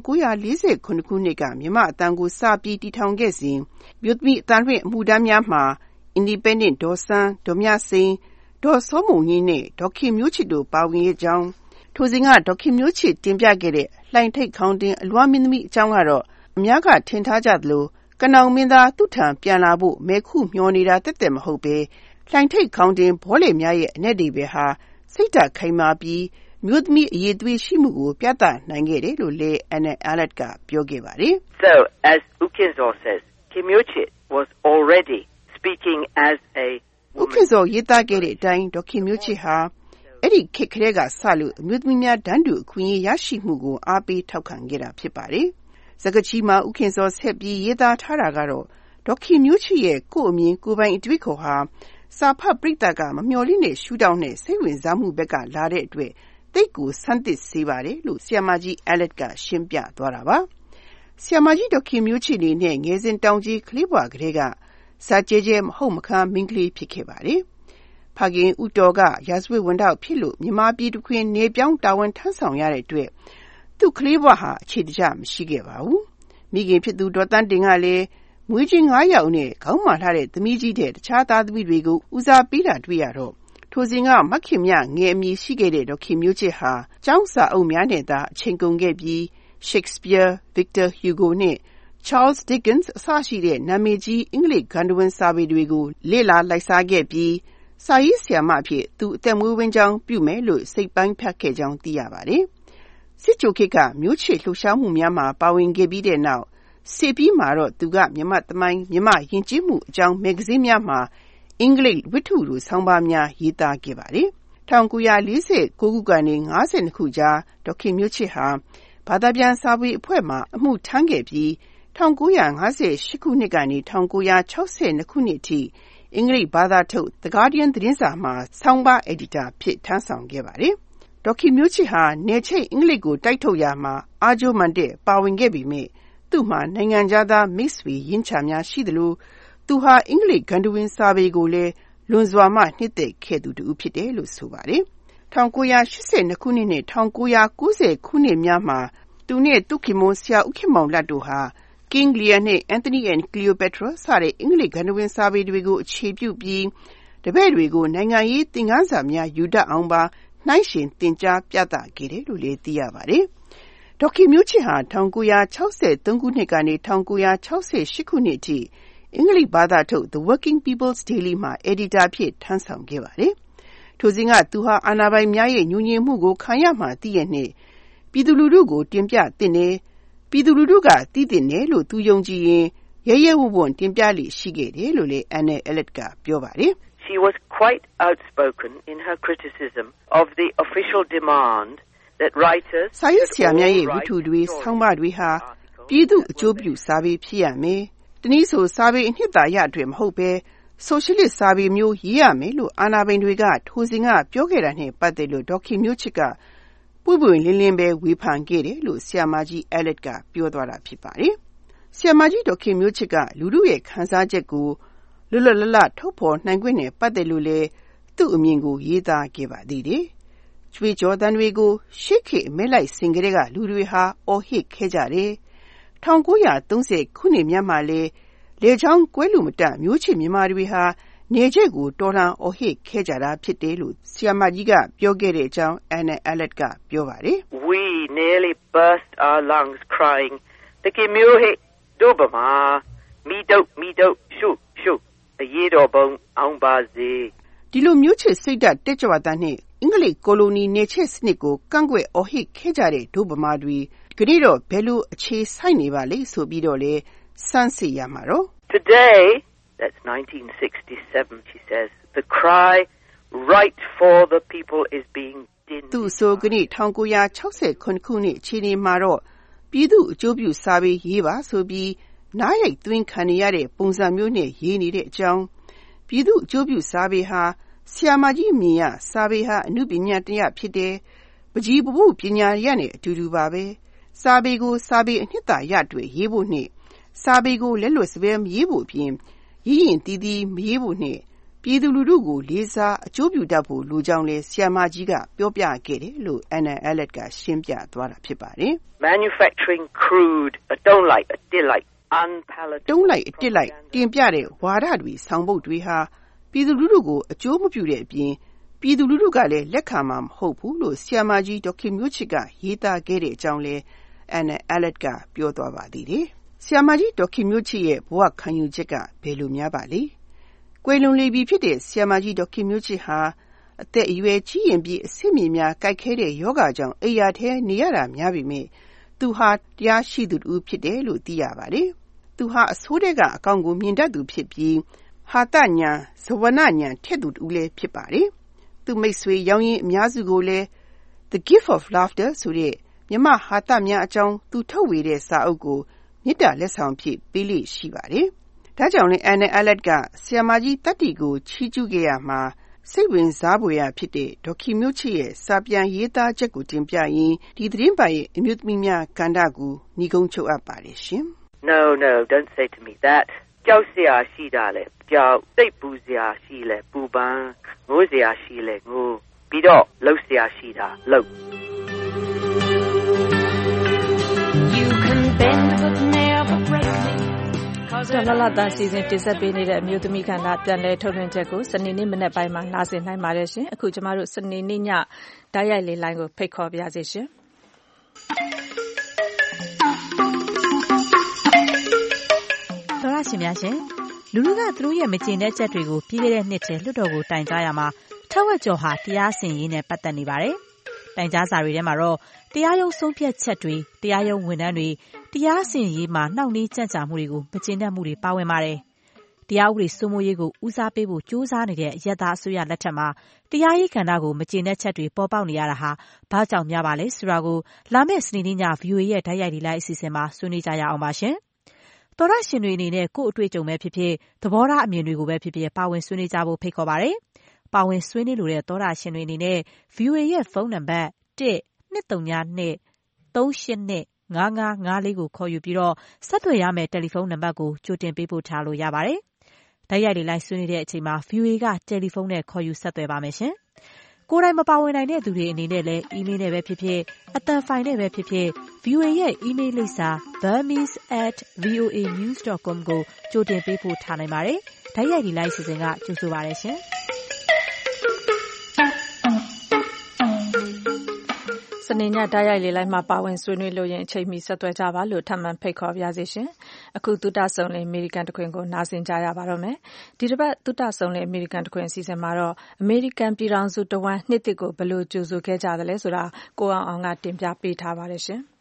1949ခုနှစ်ကမြန်မာအတန်းကိုစပြီးတည်ထောင်ခဲ့စဉ်မြို့သမီးအတန်းတွင်အမှုထမ်းများမှာ Independent ဒေါ်စန်းဒေါ်မြစိန်ဒေါ်စောမုံကြီးနဲ့ဒေါခင်မျိုးချစ်တို့ပါဝင်ရဲ့ကြောင်းထိုစဉ်ကဒေါခင်မျိုးချစ်တင်ပြခဲ့တဲ့လှိုင်ထိတ်ခေါင်းတင်အလွားမင်းသမီးအကြောင်းကတော့အများကထင်ထားကြသလိုကနောင်မင်းသားသူ့ထံပြန်လာဖို့မဲခုမျောနေတာတက်တက်မဟုတ်ပဲလှိုင်ထိတ်ခေါင်းတင်ဘောလေများရဲ့အနေတွေပဲဟာစိတ်ဓာတ်ခိုင်မာပြီးမြို့သမီးအရေးသွေးရှိမှုကိုပြသနိုင်ခဲ့တယ်လို့လည်း Anna Allett ကပြောခဲ့ပါတယ် So as Ukinzo says Kim Yo-chit was already speaking as a Ukinzo ရေးသားခဲ့တဲ့အတိုင်းဒေါခင်မျိုးချစ်ဟာအဲ့ဒီခေတ်ကလေးကစလို့အမျိုးသမီးများတန်းတူအခွင့်အရေးရရှိမှုကိုအားပေးထောက်ခံခဲ့တာဖြစ်ပါတယ်စကားချီမှာဥခင်စောဆက်ပြီးရေးသားထားတာကတော့ဒေါက်ခင်မျိုးချစ်ရဲ့ကိုယ့်အမြင်ကိုယ်ပိုင်အတွေ့အခေါ်ဟာစာဖတ်ပရိသတ်ကမမျှော်လင့်တဲ့ရှုထောင့်နဲ့စိတ်ဝင်စားမှုဘက်ကလာတဲ့အတွက်သိပ်ကိုဆန်းသစ်စေပါတယ်လို့ဆရာမကြီး Alex ကရှင်းပြသွားတာပါဆရာမကြီးဒေါက်ခင်မျိုးချစ်နေနဲ့ငယ်စဉ်တောင်ကြီးကလေးဘွားကလေးကစာကြဲကြဲမဟုတ်မခမ်းမင်းကလေးဖြစ်ခဲ့ပါတယ်ဖခင်ဦးတော်ကရာဇဝတ်ဝန်ထောက်ဖြစ်လို့မြန်မာပြည်တခွင်နေပြောင်းတာဝန်ထမ်းဆောင်ရတဲ့အတွက်သူ့ကလေးဘွားဟာအခြေတကျမရှိခဲ့ပါဘူးမိခင်ဖြစ်သူဒေါ်တန်းတင်ကလည်းမွေးချင်း9ယောက်နဲ့ခေါင်းမာထားတဲ့သမီးကြီးတဲ့တခြားသားသမီးတွေကိုဦးစားပေးတာတွေ့ရတော့ထိုစဉ်ကမခင်မြငယ်အမည်ရှိခဲ့တဲ့ဒေါက်ခင်မျိုးချစ်ဟာကျောင်းစာအုပ်များနဲ့သာအချိန်ကုန်ခဲ့ပြီး Shakespeare, Victor Hugo နဲ့ Charles Dickens အစရှိတဲ့နာမည်ကြီးအင်္ဂလိပ်ဂန္ဓဝင်စာပေတွေကိုလေ့လာလိုက်စားခဲ့ပြီးစာရေးဆရာမအဖြစ်သူအသက်မွေးဝမ်းကြောင်းပြုမယ်လို့စိတ်ပိုင်းဖြတ်ခဲ့ကြောင်းသိရပါတယ်စစ်ကြိုခေတ်ကမျိုးချစ်လှူရှားမှုများမှာပါဝင်ခဲ့ပြီးတဲ့နောက်စစ်ပြီးမှာတော့သူကမြန်မာသမိုင်းမြန်မာယဉ်ကျေးမှုအကြောင်းမဂ္ဂဇင်းများမှာအင်္ဂလိပ်ဝတ္ထုလိုဆောင်းပါးများရေးသားခဲ့ပါတယ်1949ခုကနေ52ခုကြားဒေါက်ခင်မျိုးချစ်ဟာဘာသာပြန်စာပေအဖွဲ့မှအမှုထမ်းခဲ့ပြီး1958ခုနှစ်ကနေ1962ခုနှစ်အထိအင်္ဂလိပ်ဘာသာထုတ် The Guardian သတင်းစာမှာဆောင်းပါးအယ်ဒီတာဖြစ်ထမ်းဆောင်ခဲ့ပါတယ်ဒေါက်ခင်မျိုးချစ်ဟာနယ်ချိတ်အင်္ဂလိပ်ကိုတိုက်ထုတ်ရမှာအားကျိုးမှန်တဲ့ပါဝင်ခဲ့ပြီးမြဲသူ့မှာနိုင်ငံသားမိတ်ဆွေရင်းချများရှိသလိုသူဟာအင်္ဂလိပ်ဂန္ဓဝင်စာပေကိုလည်းလွန်စွာမှနှစ်သက်ခဲ့သူတူဖြစ်တယ်လို့ဆိုပါတယ်1982ခုနှစ်နဲ့1990ခုနှစ်များမှာသူနဲ့သူခင်မွန်ဆရာဦးခင်မောင်လတ်တို့ဟာ King Lear နဲ့ Anthony and Cleopatra စတဲ့အင်္ဂလိပ်ဂန္ဓဝင်စာပေတွေကိုအခြေပြုပြီးတပည့်တွေကိုနိုင်ငံရေးသင်ခန်းစာများယူတတ်အောင်ပါနှိုင်းယှဉ်သင်ကြားပြသခဲ့တယ်လို့လည်းသိရပါတယ်ဒေါက်ခင်မျိုးချစ်ဟာ1963ခုနှစ်ကနေ1968ခုနှစ်အထိအင်္ဂလိပ်ဘာသာထုတ် The Working People's Daily မှာအယ်ဒီတာဖြစ်ထမ်းဆောင်ခဲ့ပါတယ်ထိုစဉ်ကသူဟာအာဏာပိုင်များရဲ့ညှို့ညင်မှုကိုခံရမှသိရနှင့်ပြည်သူလူထုကိုတင်ပြသင့်တယ်ပြည်သူလူထုကသိသင့်တယ်လို့သူယုံကြည်ရင်ရဲရဲဝံ့ဝံ့တင်ပြလိရှိခဲ့တယ်လို့လည်း Anna Elliot ကပြောပါတယ် She was quite outspoken in her criticism of the official demand that writers စာရေးဆရာများရဲ့ဝတ္ထုတွေဆောင်းပါးတွေဟာပြည်သူအကျိုးပြုစာပေဖြစ်ရမယ်တနည်းဆိုစာပေအနှစ်သာရအတွက်မဟုတ်ဘဲဆိုရှယ်လစ်စာပေမျိုးရေးရမယ်လို့အာဏာပိုင်တွေကထိုစဉ်ကပြောခဲ့တာနဲ့ပတ်သက်လို့ဒေါက်ခင်မျိုးချစ်ကပွင့်ပွင့်လင်းလင်းပဲဝေဖန်ခဲ့တယ်လို့ဆရာမကြီး Alex ကပြောသွားတာဖြစ်ပါတယ်ဆရာမကြီးဒေါက်ခင်မျိုးချစ်ကလူထုရဲ့ခံစားချက်ကိုလွတ်လွတ်လပ်လပ်ထုတ်ဖော်နိုင်ခွင့်နဲ့ပတ်သက်လို့လေသူ့အမြင်ကိုရေးသားခဲ့ပါသေးတယ်ကျွေးကြော်တန်တွေကိုရှေ့ခေမဲလိုက်စင်ကလေးကလူတွေဟာအော်ဟစ်ခဲ့ကြတယ်1930ခုနှစ်များမှာလေချောင်းကွဲလူမတမျိုးချစ်မြန်မာတွေဟာနေချက်ကိုတော်လှန်အော်ဟစ်ခဲ့ကြတာဖြစ်တယ်လို့ဆရာမကြီးကပြောခဲ့တဲ့အကြောင်း Anna Elliot ကပြောပါတယ် We nearly burst our lungs crying the kimyohe dobama mi do shu shu အရေးတော်ပုံအောင်ပါစေဒီလိုမျိုးချစ်စိတ်ဓာတ်တက်ကြွတာနဲ့အင်္ဂလိပ်ကိုလိုနီနေချက်စနစ်ကိုကန့်ကွက်အော်ဟစ်ခဲ့ကြတဲ့ဒုဗမာတွေခရီးတော့ဘယ်လိုအခြေဆိုင်နေပါလိမ့်ဆိုပြီးတော့လေစမ်းစစ်ရမှာတော့ Today that's 1967 she says the cry right for the people is being din သူဆိုကနေ့1960ခုနှစ်အခြေအနေမှာတော့ပြည်သူအကျိုးပြုစာပေရေးပါဆိုပြီးနားရိုက်သွင်းခံရတဲ့ပုံစံမျိုးနဲ့ရေးနေတဲ့အကြောင်းပြည်သူအကျိုးပြုစာပေဟာဆရာမကြီးမြင်ရစာပေဟာအနုပညာတရားဖြစ်တယ်ပကြီးပပုပညာရနဲ့အတူတူပါပဲစာပေကိုစာပေအနှစ်သာရတွေရေးဖို့နဲ့စာပေကိုလက်လွတ်စပယ်မရေးဖို့အပြင်ရည်ရင်တီးတီးမရေးဖို့နဲ့ပြည်သူလူထုကိုလေးစားအကျိုးပြုတတ်ဖို့လိုကြောင်းလဲဆရာမကြီးကပြောပြခဲ့တယ်လို့ Anna Elliot ကရှင်းပြသွားတာဖြစ်ပါတယ် Manufacturing crude don't like a delight unpalatable တုံးလိုက်အတစ်လိုက်တင်ပြတဲ့ဝါဒတွေဆောင်ပုဒ်တွေဟာပြည်သူလူထုကိုအကျိုးမပြုတဲ့အပြင်ပြည်သူလူထုကလည်းလက်ခံမှာမဟုတ်ဘူးလို့ဆရာမကြီးဒေါက်ခင်မျိုးချစ်ကရေးသားခဲ့တဲ့အကြောင်းလဲ Anna Elliot ကပြောသွားပါသေးတယ်ဆရာမကြီးဒေါက်ခင်မျိုးချစ်ရဲ့ဘဝခံယူချက်ကဘယ်လိုများပါလဲကွယ်လွန်လေပြီဖြစ်တဲ့ဆရာမကြီးဒေါက်ခင်မျိုးချစ်ဟာအသက်အရွယ်ကြီးရင်ပြီးအဆင့်မြင့်များကြိုက်ခဲတဲ့ယောဂကြောင့်အိယာထဲနေရတာများပြီမြဲသူဟာတရားရှိသူတူဖြစ်တယ်လို့သိရပါတယ်သူဟာအဆိုးတဲ့အကောင်ကိုမြင်တတ်သူဖြစ်ပြီးဟာတညာဇဝနညာထက်သူတူလည်းဖြစ်ပါတယ်သူမိတ်ဆွေရောင်းရင်အများစုကိုလည်း The Gift of Laughter ဆိုတဲ့မြမဟာတများအကြောင်းသူထုတ်ဝေတဲ့စာအုပ်ကိုမေတ္တာလက်ဆောင်အဖြစ်ပေးလေ့ရှိပါတယ်။ဒါကြောင့်လည်း Anna Allet ကဆရာမကြီးတတ္တိကိုချီးကျူးခဲ့ရမှာစိတ်ဝင်စားဖွယ်ရာဖြစ်တဲ့ဒေါ်ခင်မျိုးချစ်ရဲ့စာပြန်ရေးသားချက်ကိုတင်ပြရင်းဒီသတင်းပတ်ရဲ့အမျိုးသမီးများကဏ္ဍကိုညီကုန်းချုပ်အပ်ပါတယ်ရှင်။ No, don't say to me that. ကြောက်စရာရှိတာလေကြောက်စိတ်ပူစရာရှိလေပူပန်ငိုးစရာရှိလေငိုးပြီးတော့လှုပ်စရာရှိတာလှုပ် You can bend but never break me. တော်လလတန်းစီစဉ်တင်ဆက်ပေးနေတဲ့အမျိုးသမီးကဏ္ဍပြန်လည်ထုတ်လွှင့်ချက်ကိုစနေနေ့မနေ့ပိုင်းမှာနားဆင်နိုင်ပါတယ်ရှင်အခုကျမတို့စနေနေ့ညဓာတ်ရိုက်လေးလိုင်းကိုဖိတ်ခေါ်ပါရစေရှင်တော်ရရှင်များရှင်လူလူကသူတို့ရဲ့မကျေနပ်ချက်တွေကိုပြီးခဲ့တဲ့နှစ်ထဲလွှတ်တော်ကိုတိုင်ကြားရမှာထက်ဝက်ကျော်ဟာတရားစီရင်ရေးနဲ့ပတ်သက်နေပါတယ်တိုင်ကြားစာတွေထဲမှာတော့တရားရုံးဆုံးဖြတ်ချက်တွေတရားရုံးဝန်ထမ်းတွေတရားစီရင်ရေးမှာနှောင့်နှေးကြန့်ကြာမှုတွေကိုမကျေနပ်မှုတွေပါဝင်ပါတယ်တရားဥပဒေစိုးမိုးရေးကိုဦးစားပေးဖို့ကြိုးစားနေတဲ့အရက်သားအစိုးရလက်ထက်မှာတရားရေးကဏ္ဍကိုမကျေနပ်ချက်တွေပေါ်ပေါက်နေရတာဟာဘာကြောင့်များပါလဲဆိုတာကိုလာမယ့်စနေနေ့ည VOA ရဲ့ဓာတ်ရိုက်လေးလိုက်အစီအစဉ်မှာဆွေးနွေးကြရအောင်ပါရှင်တော်ရရှင်တွေအနေနဲ့ကိုယ့်အတွေ့အကြုံပဲဖြစ်ဖြစ်သဘောထားအမြင်တွေကိုပဲဖြစ်ဖြစ်ပါဝင်ဆွေးနွေးကြဖို့ဖိတ်ခေါ်ပါတယ်ပါဝင်ဆွေးနွေးလိုတဲ့တော်ရရှင်တွေအနေနဲ့ VOA ရဲ့ဖုန်းနံပါတ်1-232-382-5554ကိုခေါ်ယူပြီးတော့ဆက်သွယ်ရမယ့်တယ်လီဖုန်းနံပါတ်ကိုကြိုတင်ပေးပို့ထားလို့ရပါတယ်။ဓာတ်ရိုက်လေးလိုက်ဆွေးနွေးတဲ့အချိန်မှာ VOA ကတယ်လီဖုန်းနဲ့ခေါ်ယူဆက်သွယ်ပါမယ်ရှင်။ကိုယ်တိုင်မပါဝင်နိုင်တဲ့သူတွေအနေနဲ့လည်းအီးမေးလ်နဲ့ပဲဖြစ်ဖြစ်အသံဖိုင်နဲ့ပဲဖြစ်ဖြစ် VOA ရဲ့အီးမေးလ်လိပ်စာ burmese@voanews.com ကိုကြိုတင်ပေးပို့ထားနိုင်ပါတယ်။ဓာတ်ရိုက်လေးလိုက်စီစဉ်ကကြိုဆိုပါရရှင်။စနေညဓာတ်ရိုက်လေးလိုက်မှာပါဝင်ဆွေးနွေးလို့ရင်အချိန်မီဆက်သွယ်ကြပါလို့ထပ်မံဖိတ်ခေါ်ပါရစေရှင်။အခုသုတဆုံလေအမေရိကန်တခွင်ကိုနားဆင်ကြရပါတော့မယ်။ဒီတစ်ပတ်သုတဆုံလေအမေရိကန်တခွင်အစီအစဉ်မှာတော့အမေရိကန်ပြည်ထောင်စုတဝန်းနှစ်သစ်ကိုဘယ်လိုကြိုဆိုခဲ့ကြသလဲဆိုတာကိုအောင်ကတင်ပြပေးထားပါတယ်ရှင်။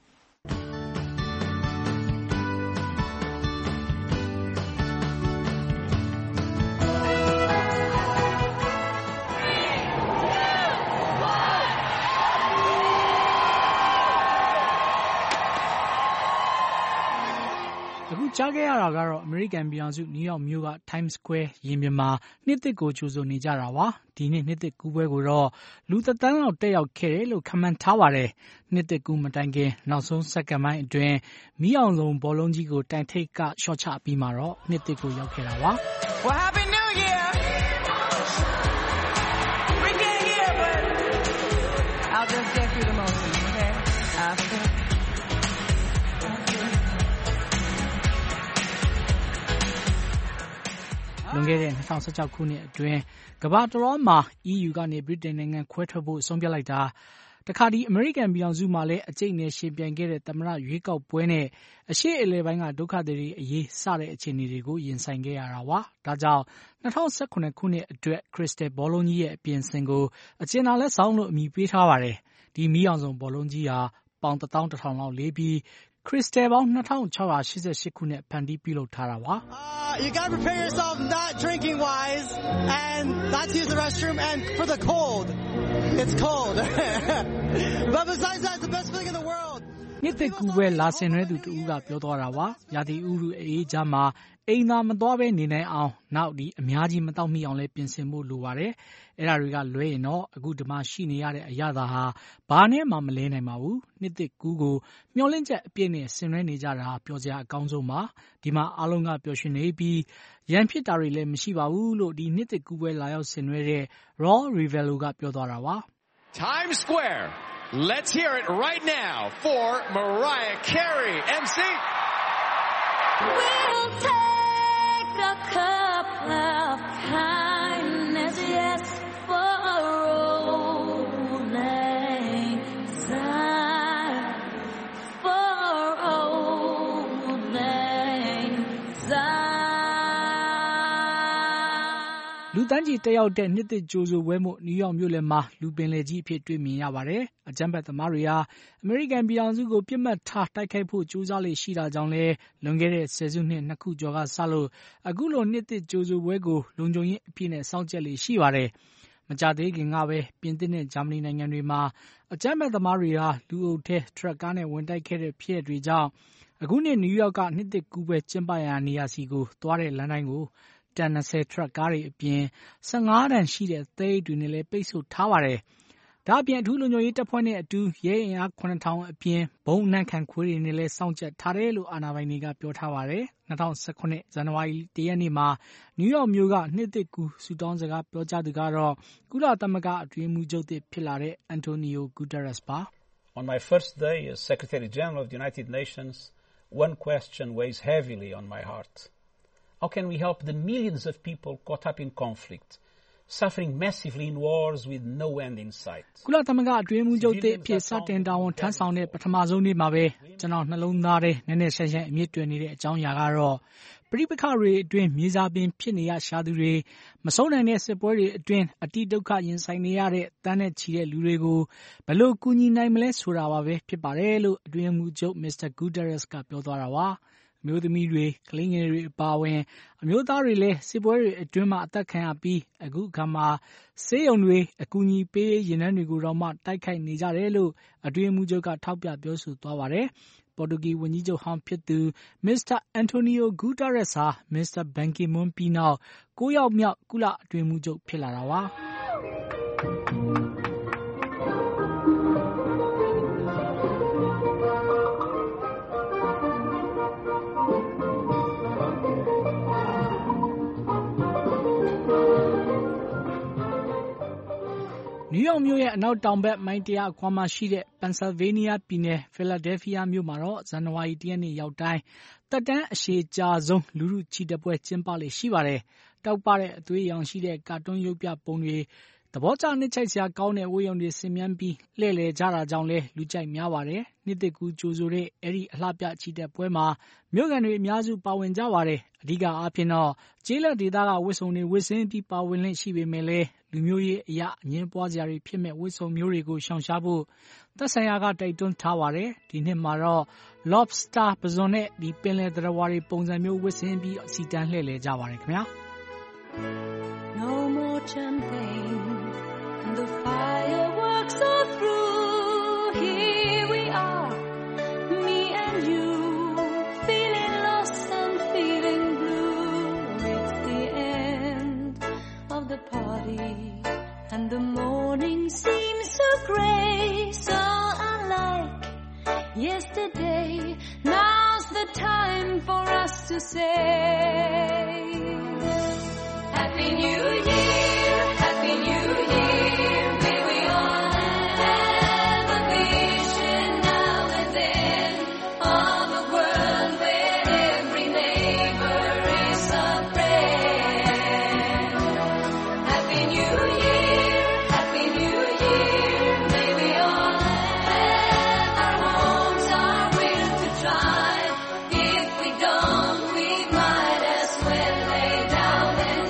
အခုကြားခဲ့ရတာကတော့အမေရိကန်ပြည်ထောင်စုနယူးယောက်မြို့က Times Square ရင်ပြင်မှာနှစ်သစ်ကိုကြိုဆိုနေကြတာပါဒီနေ့နှစ်သစ်ကူးပွဲကိုတော့လူသက်တမ်းလောက်တက်ရောက်ခဲ့တယ်လို့ခန့်မှန်းထားပါတယ်နှစ်သစ်ကူးမတိုင်ခင်နောက်ဆုံးစက္ကန့်ပိုင်းအတွင်းမီးအောင်လုံးဘောလုံးကြီးကိုတိုင်ထိပ်ကရှော့ချပြီးမှတော့နှစ်သစ်ကိုရောက်ခဲ့တာပါ Well, Happy New Year! We can't hear, but I'll just get through the motions, okay? လွန်ခဲ့တဲ့2016ခုနှစ်အတွင်းကမ္ဘာတလွှားမှာ EU ကနေဗြိတိန်နိုင်ငံခွဲထွက်ဖို့ဆုံးဖြတ်လိုက်တာတခါဒီအမေရိကန်ပြည်ထောင်စုမှာလည်းအကျိတ်နဲ့ရှင်ပြိုင်ခဲ့တဲ့သမ္မတရွေးကောက်ပွဲနဲ့အရှေ့အလယ်ပိုင်းကဒုက္ခသည်တွေအရေးစတဲ့အခြေအနေတွေကိုရင်ဆိုင်ခဲ့ရတာပါဒါကြောင့်2019ခုနှစ်အတွက်ခရစ္စတယ်ဘောလုံးကြီးရဲ့အပြင်ဆင်ကိုအကျဉ်းသားလက်ဆောင်လို့အမည်ပေးထားပါတယ်ဒီမီးအောင်စုံဘောလုံးကြီးဟာပေါင်11,000လောက်လေးပြီးခရစ္စတယ်ပေါင်း2688ခုနဲ့ဖန်တီးပြုလုပ်ထားတာပါ You got to prepare yourself not drinking wise and not to use the restroom and for the cold. It's cold. But besides that, it's the best feeling in the world. နှစ်သစ်ကူးပွဲလာဆင်နွဲသူတူကပြောသွားတာပါရာသီဥတုအေးကြားမှာအိမ်သာမသွားဘဲနေနိုင်အောင်နောက်ဒီအများကြီးမတောက်မိအောင်လဲပြင်ဆင်ဖို့လိုပါတယ်အဲ့ဒါတွေကလွဲရင်တော့အခုဒီမှာရှိနေရတဲ့အရာသာဟာဘာနဲ့မှမလဲနိုင်ပါဘူးနှစ်သစ်ကူးကိုမျောလင့်ချက်အပြည့်နဲ့ဆင်နွှဲနေကြတာပျော်စရာအကောင်းဆုံးပါဒီမှာအားလုံးကပျော်ရွှင်နေပြီးရန်ဖြစ်တာတွေလည်းမရှိပါဘူးလို့ဒီနှစ်သစ်ကူးပွဲလာရောက်ဆင်နွှဲတဲ့ Raw Rivello ကပြောသွားတာပါ Times Square Let's hear it right now for Mariah Carey MC We'll take a cup of kindness, yes, for a rolling tide, for a rolling tide. လူတန်းကြီးတက်ရောက်တဲ့နှစ်သစ်ကြိုဆိုပွဲမှုနယူးယောက်မြို့လယ်မှာလူပင်လယ်ကြီးအဖြစ်တွေ့မြင်ရပါတယ်။အကြမ်းဖက်သမားတွေဟာအမေရိကန်ပြည်ထောင်စုကိုပြစ်မှတ်ထားတိုက်ခိုက်ဖို့ကြိုးစားလေရှိတာကြောင့်လဲလွန်ခဲ့တဲ့ဆယ်စုနှစ်နှစ်ခုကျော်ကစလို့အခုလိုနှစ်သစ်ကြိုဆိုပွဲကိုလုံခြုံရေးအပြည့်နဲ့စောင့်ကြပ်လေရှိပါတယ်။မကြာသေးခင်ကပဲပြင်သစ်နဲ့ဂျာမနီနိုင်ငံတွေမှာအကြမ်းဖက်သမားတွေဟာလူအုပ်ထဲထရက်ကားနဲ့ဝင်တိုက်ခဲ့တဲ့ဖြစ်ရပ်တွေကြောင့်အခုနှစ်နယူးယောက်ကနှစ်သစ်ကူးပွဲကျင်းပရာနေရာစီကိုသွားတဲ့လမ်းတိုင်းကိုတန်20ထရက်ကားတွေအပြင်15တန်ရှိတဲ့သဲအိတ်တွေနဲ့လည်းပိတ်ဆို့ထားပါတယ်။ဒါအပြင်အထူးလုံခြုံရေးတပ်ဖွဲ့နဲ့အတူရဲအင်အား 9,000 အပြင်ဘုံအနံ့ခံခွေးတွေနဲ့လည်းစောင့်ကြပ်ထားတယ်လို့အာဏာပိုင်တွေကပြောထားပါတယ်။2019ဇန်နဝါရီလ 1 ရက်နေ့မှာနယူးယောက်မြို့ကနှစ်သစ်ကူးဆုတောင်းစကားပြောကြားသူကတော့ကုလသမဂ္ဂအတွင်းရေးမှူးချုပ်သစ်ဖြစ်လာတဲ့အန်တိုနီယိုဂူတာရက်စ်ပါ။ On my first day as Secretary General of the United Nations, one question weighs heavily on my heart. How can we help the millions of people caught up in conflict, suffering massively in wars with no end in sight? ကုလသမဂ္ဂအတွင်းရေးမှူးချုပ်သစ်ဖြစ်စတင်တာဝန်ထမ်းဆောင်တဲ့ပထမဆုံးနေ့မှာပဲကျွန်တော်နှလုံးသားထဲနည်းနည်းရှက်ရှက်အမြင့်တွယ်နေတဲ့အကြောင်းအရာကတော့ပဋိပက္ခတွေအတွင်းမြေစာပင်ဖြစ်နေရရှာသူတွေမဆုံးနိုင်တဲ့စစ်ပွဲတွေအတွင်းအတိဒုက္ခရင်ဆိုင်နေရတဲ့တန်းနဲ့ချီတဲ့လူတွေကိုဘယ်လိုကူညီနိုင်မလဲဆိုတာပါပဲဖြစ်ပါတယ်လို့အတွင်းရေးမှူးချုပ်မစ္စတာဂူတာရက်စ်ကပြောသွားတာပါအမျိုးသမီးတွေကလေးငယ်တွေအပါအဝင်အမျိုးသားတွေလည်းစစ်ပွဲတွေအတွင်းမှာအသက်ခံရပြီးအခုအခါမှာဆေးရုံတွေအကူအညီပေးရေးရင်နှန်းတွေကိုတော့မှတိုက်ခိုက်နေကြတယ်လို့အတွင်းရေးမှူးချုပ်ကထောက်ပြပြောဆိုသွားပါတယ်။ပေါ်တူဂီဝန်ကြီးချုပ်ဟောင်းဖြစ်သူမစ္စတာအန်တိုနီယိုဂူတာရက်စ်ဟာမစ္စတာဘန်ကီမွန်းပြီးနောက်9 ယောက်မြောက်ကုလအတွင်းရေးမှူးချုပ်ဖြစ်လာတာပါ။နယူးယောက်မြို့ရဲ့အနောက်တောင်ဘက်မိုင်100အကွာမှာရှိတဲ့ပန်ဆယ်ဗေးနီးယားပြည်နယ်ဖီလာဒဲလ်ဖီးယားမြို့မှာတော့ဇန်နဝါရီ 1 ရက်နေ့ရောက်တိုင်းသက်တမ်းအရှည်ကြာဆုံးလူထုချီတက်ပွဲကျင်းပလေ့ရှိပါတယ်။တောက်ပတဲ့အသွေးအရောင်ရှိတဲ့ကာတွန်းရုပ်ပြပုံတွေသဘောကျနှစ်ချိုက်စရာကောင်းတဲ့ဝေးရုံတွေဆင်မြန်းပြီးလှည့်လည်ကြတာကြောင့်လဲလူကြိုက်များပါတယ်။နှစ်သစ်ကူးကြိုဆိုတဲ့အဲ့ဒီအလှပြချီတက်ပွဲမှာမြို့ကန်တွေအများစုပါဝင်ကြပါတယ်။အဓိကအားဖြင့်တော့ကျေးလက်ဒေသကဝတ်စုံတွေဝတ်ဆင်းပြီးပါဝင်လင့်ရှိပေမဲ့လဲလူမျိုးရေးအရာအငင်းပွားစရာတွေဖြစ်မဲ့ဝတ်စုံမျိုးတွေကိုရှောင်ရှားဖို့သက်ဆိုင်ရာကတိုက်တွန်းထားပါတယ်။ဒီနှစ်မှာတော့ lobster ပဇွန်နဲ့ဒီပင်လယ်သတ္တဝါတွေပုံစံမျိုးဝတ်ဆင်းပြီးစီတန်းလှည့်လည်ကြပါတယ်ခင်ဗျာ။ No more champagne and the fireworks are through. Here we are, me and you, feeling lost and feeling blue. It's the end of the party and the morning seems so grey, so unlike yesterday. Now's the time for us to say Happy New Year, Happy New Year. May we all have a vision now and then of a world where every neighbor is a friend. Happy New Year, Happy New Year. May we all have our homes, our will to try. If we don't, we might as well lay down and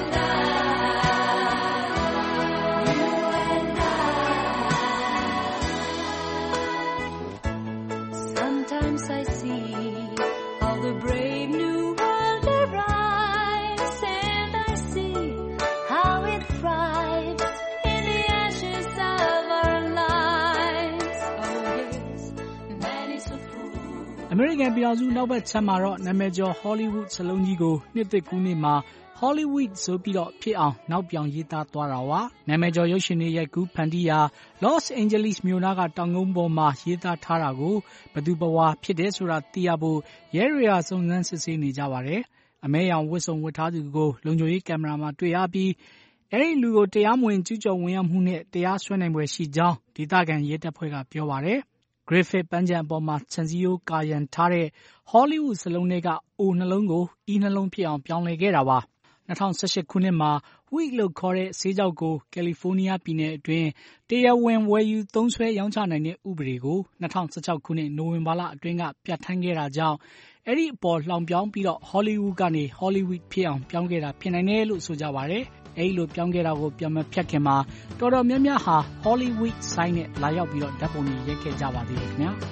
Sometimes I see how the brave new world arrives, and I see how it thrives in the ashes of our lives. Oh yes, man is a fool. အမေရိကန်ပြည်ထောင်စုနောက်ဘက်ခြမ်းမှာတော့နာမည်ကျော် Hollywood စလုံးကြီးကိုနှစ်သစ်ကူးနေ့မှာ Hollywood ဆိုပြီးတော့ဖြစ်အောင်နောက်ပြောင်ရေးသားသွားတာပါ။နာမည်ကျော်ရုပ်ရှင်တွေရိုက်ကူးဖန်တီးရာ Los Angeles မြို့နားကတောင်ကုန်းပေါ်မှာရေးသားထားတာကိုဘသူဘဝဖြစ်တယ်ဆိုတာသိရဖို့ရဲတွေကစုံစမ်းစစ်ဆေးနေကြပါတယ်။အမဲရောင်ဝတ်စုံဝတ်ထားသူကိုလုံခြုံရေးကင်မရာမှာတွေ့ရပြီးအဲ့ဒီလူကိုတရားမဝင်ကျူးကျော်ဝင်ရောက်မှုနဲ့တရားစွဲနိုင်ပွဲရှိကြောင်းဒေသခံရဲတပ်ဖွဲ့ကပြောပါတယ်။ Griffith ပန်းခြံအပေါ်မှာခြံစည်းရိုးကာရံထားတဲ့ Hollywood စလုံးတွေက O နှလုံးကို E နှလုံးဖြစ်အောင်ပြောင်းလဲခဲ့တာပါ။2018ခုနှစ်မှာ Weed လို့ခေါ်တဲ့ဆေးခြောက်ကိုကယ်လီဖိုးနီးယားပြည်နယ်အတွင်းတရားဝင်ဝယ်ယူသုံးစွဲရောင်းချနိုင်တဲ့ဥပဒေကို2016ခုနှစ်နိုဝင်ဘာလအတွင်းကပြဋ္ဌာန်းခဲ့တာကြောင့်အဲ့ဒီအပေါ်လှောင်ပြောင်းပြီးတော့ Hollywood ကနေ Hollywood ဖြစ်အောင်ပြောင်းခဲ့တာဖြစ်နိုင်တယ်လို့ဆိုကြပါတယ်။အဲ့ဒီလိုပြောင်းခဲ့တာကိုပြန်မဖြတ်ခင်မှာတော်တော်များများဟာ Hollywood ဆိုင်းနဲ့လာရောက်ပြီးတော့ဓာတ်ပုံတွေရိုက်ခဲ့ကြပါသေးတယ်ခင်ဗျာ။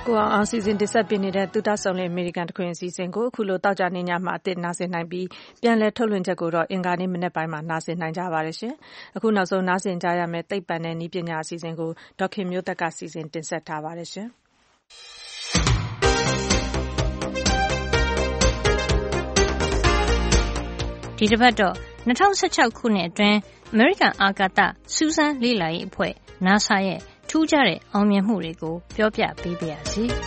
ကိုအောင်စီစဉ်တင်ဆက်ပေးနေတဲ့သုတဆုံလင်အမေရိကန်တခွင်အစီအစဉ်ကိုအခုလိုတောက်ကြနေညမှာအသစ်နာဆင်နိုင်ပြီးပြန်လည်ထုတ်လွှင့်ချက်ကိုတော့အင်္ဂါနေ့မနေ့ပိုင်းမှာနာဆင်နိုင်ကြပါရရှင်။အခုနောက်ဆုံးနာဆင်ကြရမယ့်သိပ္ပံနဲ့နည်းပညာအစီအစဉ်ကိုဒေါက်ခင်မျိုးသက်ကစီစဉ်တင်ဆက်ထားပါရရှင်။ဒီတစ်ပတ်တော့2016ခုနှစ်အတွင်းအမေရိကန်အာကာသစူးစမ်းလေ့လာရေးအဖွဲ့ NASA ရဲ့ထူးခြားတဲ့အောင်မြင်မှုတွေကိုပြောပြပေးပါရစေ။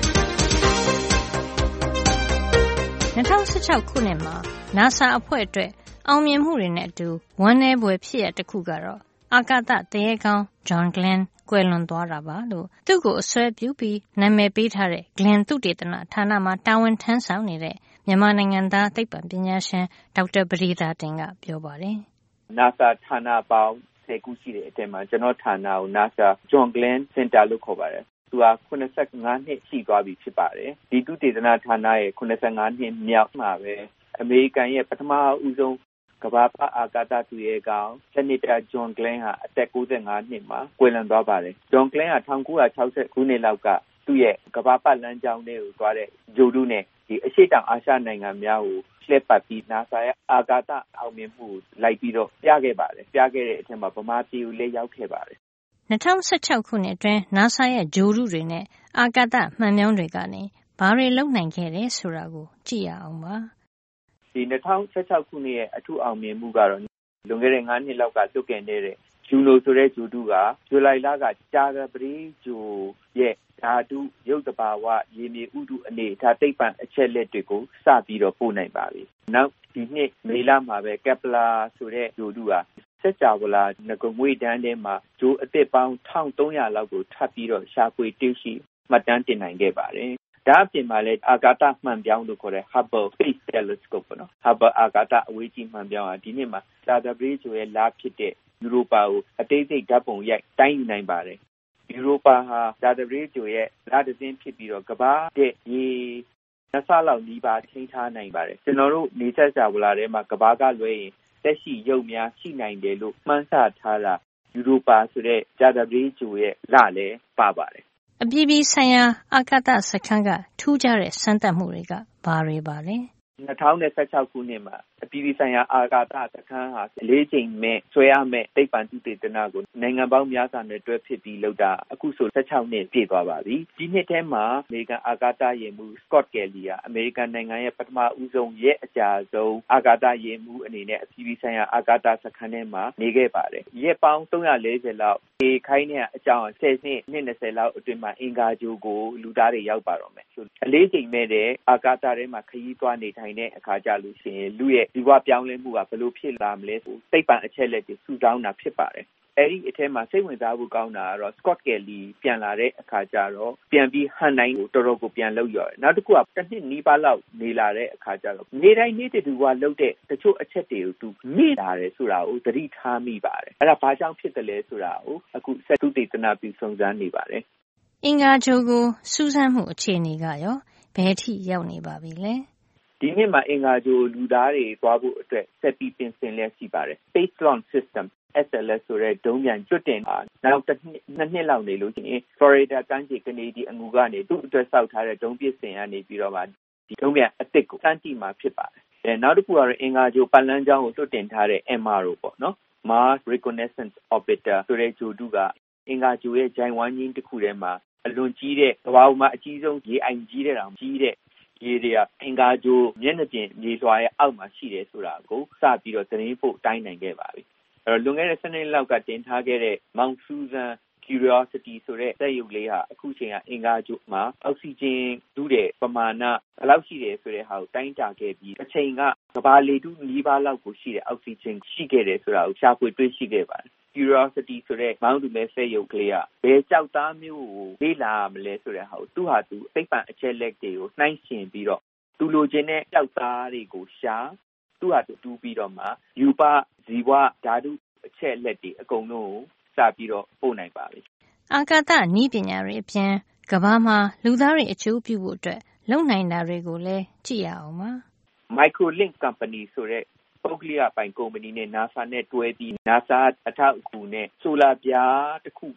2016ခုနှစ်မှာ NASA အဖွဲ့အတွက်အောင်မြင်မှုတွေနဲ့အတူဝမ်းနည်းဖွယ်ဖြစ်ရတစ်ခုကတော့အာကာသသူရဲကောင်း John Glenn ကွယ်လွန်သွားတာပါလို့သူ့ကိုအစွဲပြုပြီးနာမည်ပေးထားတဲ့ Glenn သုတေသနဌာနမှာတာဝန်ထမ်းဆောင်နေတဲ့မြန်မာနိုင်ငံသားသိပ္ပံပညာရှင်ဒေါက်တာပဒေသာတင်ကပြောပါတယ်။ NASA ဌာနပေါင်း10ခုရှိတဲ့အထက်မှာကျွန်တော်ဌာနကို NASA John Glenn Center လို့ခေါ်ပါတယ်။သူက85နှစ်ရှိသွားပြီဖြစ်ပါတယ်။ဒီသုတေသနဌာနရဲ့85နှစ်မြောက်မှာပဲအမေရိကန်ရဲ့ပထမဦးဆုံးကမ္ဘာပတ်အာကာသသူရဲကောင်း Senator John Glenn ဟာအသက်95နှစ်မှာကွယ်လွန်သွားပါတယ်။ John Glenn က1960ခုနှစ်လောက်ကသူ့ရဲ့ကမ္ဘာပတ်လမ်းကြောင်းထဲကိုသွားတဲ့ဂျိုဒုနဲ့ဒီအရှေ့တောင်အာရှနိုင်ငံများကိုလှည့်ပတ်ပြီး NASA ရဲ့အာကာသအောင်မြင်မှုလိုက်ပြီးတော့ပြခဲ့ပါတယ်။ပြခဲ့တဲ့အထက်မှာဗမာပြည်ကိုလည်းရောက်ခဲ့ပါတယ်။2016ခုနှစ်အတွင်း NASA ရဲ့ဂျိုဒုတွေနဲ့အာကာသမှန်ပြောင်းတွေကနေဘာတွေလုပ်နိုင်ခဲ့တယ်ဆိုတာကိုကြည့်ရအောင်ပါ။ဒီ2016ခုနှစ်ရဲ့အထူးအောင်မြင်မှုကတော့လွန်ခဲ့တဲ့9နှစ်လောက်ကလွတ်ကင်နေတဲ့ဂျူနိုဆိုတဲ့ဂျိုဒုကဇူလိုင်လကကြာသပတေးဂျိုရဲ့ဓာတုရုပ်တဘာဝရေမြေဥတုအနေအထားသိပ္ပံအချက်လက်တွေကိုစပြီးတော့ပို့နိုင်ပါပြီ။နောက်ဒီနှစ်မေလမှာပဲကက်ပလာဆိုတဲ့ဂျိုဒုကစက်ကြဝဠာငကွေ့တန်းထဲမှာဂျိုအသစ်ပေါင်း1300လောက်ကိုထပ်ပြီးတော့ရှာဖွေတွေ့ရှိမှတ်တမ်းတင်နိုင်ခဲ့ပါတယ်။ဒါအပြင်မှာလည်းအာကာသမှန်ပြောင်းလို့ခေါ်တဲ့ Hubble Space Telescope ပေါ့နော်။ Hubble အာကာသအဝေးကြီးမှန်ပြောင်းဟာဒီနှစ်မှာကြာသပတေးဂျိုရဲ့လဖြစ်တဲ့ယူရိုပါကိုအသေးစိတ်ဓာတ်ပုံရိုက်တိုင်းယူနိုင်ပါတယ်။ယူရိုပါဟာကြာသပတေးဂျိုရဲ့လတစ်စင်းဖြစ်ပြီးတော့ကမ္ဘာတဲ့ရေနှစ်ဆလောက်နီးပါးထိန်းထားနိုင်ပါတယ်။ကျွန်တော်တို့နေဆက်ကြဝဠာထဲမှာကမ္ဘာကလွဲရင်သက်ရှိရုပ်များရှိနိုင်တယ်လို့မှန်းဆထားတာယူရိုပါဆိုတဲ့ကြာသပတေးဂျိုရဲ့လလည်းပါပါတယ်။အပြည်ပြည်ဆိုင်ရာအာကာသစခန်းကထူးခြားတဲ့စမ်းသပ်မှုတွေကဘာတွေပါလဲ။2016ခုနှစ်မှာအပြည်ပြည်ဆိုင်ရာအာကာသစခန်းဟာ4ကြိမ်မဲ့ဆွဲရမဲ့သိပ္ပံသုတေသနကိုနိုင်ငံပေါင်းများစွာနဲ့တွဲဖြစ်ပြီးလုပ်တာအခုဆို16နှစ်ပြည့်သွားပါပြီ။ဒီနှစ်ထဲမှာအမေရိကန်အာကာသယာဉ်မှူး Scott Kelly ကအမေရိကန်နိုင်ငံရဲ့ပထမဦးဆုံးရက်အကြာဆုံးအာကာသယာဉ်မှူးအနေနဲ့အပြည်ပြည်ဆိုင်ရာအာကာသစခန်းထဲမှာနေခဲ့ပါတယ်။ရက်ပေါင်း340လောက်ဒီခိုင်းတဲ့အကြောင်း10နှစ်20လောက်အတွင်းမှာအင်္ဂါဂြိုဟ်ကိုလူသားတွေရောက်ပါတော့မယ်။4ကြိမ်မဲ့တဲ့အာကာသထဲမှာခရီးသွားနေထိုင်တဲ့အခါကြလို့ရှိရင်လူရဲ့ဒီဝပြောင်းလဲမှုကဘယ်လိုဖြစ်လာမလဲဆိုသိပ္ပံအချက်လက်တွေစုဆောင်းတာဖြစ်ပါတယ်။အဲဒီအထက်မှာစိတ်ဝင်စားဖို့ကောင်းတာကတော့ Scott Kelly ပြန်လာတဲ့အခါကျတော့ပြန်ပြီးဟန်တိုင်းကိုတော်တော်ကိုပြန်လုပ်ရတယ်။နောက်တစ်ခုကတစ်နှစ်နီးပါးလောက်နေလာတဲ့အခါကျတော့နေတိုင်းနေ့တူကလုပ်တဲ့တချို့အချက်တွေကိုသူမေ့လာတယ်ဆိုတာကိုသတိထားမိပါတယ်။အဲ့ဒါဘာကြောင့်ဖြစ်တယ်လဲဆိုတာကိုအခုဆက်သုတေသနပြုစုံစမ်းနေပါတယ်။အင်္ဂါဂြိုဟ်ကိုစူးစမ်းမှုအခြေအနေကရောဘယ်ထိရောက်နေပါပြီလဲ။ဒီနေ့မှာအင်္ဂါဂြိုဟ်လူသားတွေသွားဖို့အတွက်ဆက်ပြီးပြင်ဆင်လျက်ရှိပါတယ်။ Space Launch System SLS ဆိုတဲ့ဒုံးပျံကျွတ်တင်တာနောက်2နှစ်လောက်နေလို့ရှိရင် Florida ကမ်းခြေကနေဒီအငူကနေသူ့အတွက်စောက်ထားတဲ့ဒုံးပစ်စင်ကနေပြီးတော့မှဒီဒုံးပျံအစ်စ်ကိုစမ်းကြည့်မှာဖြစ်ပါတယ်။နောက်တစ်ခုကတော့အင်္ဂါဂြိုဟ်ပတ်လမ်းကြောင်းကိုလွှတ်တင်ထားတဲ့ MRO ပေါ့နော်။ Mars Reconnaissance Orbiter ဆိုတဲ့ဂြိုဟ်တုကအင်္ဂါဂြိုဟ်ရဲ့ဂျိုင်ဝမ်းကြီးတစ်ခုထဲမှာအလွန်ကြီးတဲ့ကမ္ဘာပေါ်မှာအကြီးဆုံးရေအိုင်ကြီးတဲ့တောင်ကြီးတဲ့ရေတွေကအင်္ဂါဂြိုဟ်မျက်နှာပြင်မြေလွှာရဲ့အောက်မှာရှိတယ်ဆိုတာကိုစပြီးတော့သတင်းပို့တိုင်းနိုင်ခဲ့ပါပြီ။အဲ့တော့လွန်ခဲ့တဲ့7နှစ်လောက်ကတင်ထားခဲ့တဲ့ Mount Susan Curiosity ဆိုတဲ့စက်ရုပ်လေးဟာအခုချိန်ကအင်္ဂါဂြိုဟ်မှာအောက်ဆီဂျင်ဓုတဲ့ပမာဏဘယ်လောက်ရှိတယ်ဆိုတဲ့ဟာကိုတိုင်းတာခဲ့ပြီးအချိန်ကကမ္ဘာလေထုနီးပါးလောက်ကိုရှိတဲ့အောက်ဆီဂျင်ရှိခဲ့တယ်ဆိုတာကိုရှာဖွေတွေ့ရှိခဲ့ပါတယ်။ Curiosity ဆိုတဲ့မောင်းသူမဲ့စက်ရုပ်ကလေးကဘယ်ကြောက်သားမျိုးကိုလေ့လာရမလဲဆိုတဲ့ဟာကိုသူ့ဟာသူသိပ္ပံအချက်လက်တွေကိုနှိုင်းယှဉ်ပြီးတော့သူလိုချင်တဲ့ကြောက်သားတွေကိုရှာသူ့ဟာသူတူးပြီးတော့မှယူပဇီဝဓာတုအချက်လက်တွေအကုန်လုံးကိုစပြီးတော့ပို့နိုင်ပါပြီ။အာကာသနည်းပညာတွေအပြင်ကမ္ဘာမှာလူသားတွေအကျိုးပြုဖို့အတွက်လုပ်နိုင်တာတွေကိုလည်းကြည့်ရအောင်ပါ။ Microlink Company ဆိုတဲ့ပုဂ္ဂလိကပိုင်ကုမ္ပဏီနဲ့ NASA နဲ့တွဲပြီး NASA အထောက်အကူနဲ့ဆိုလာပြားတစ်ခုကို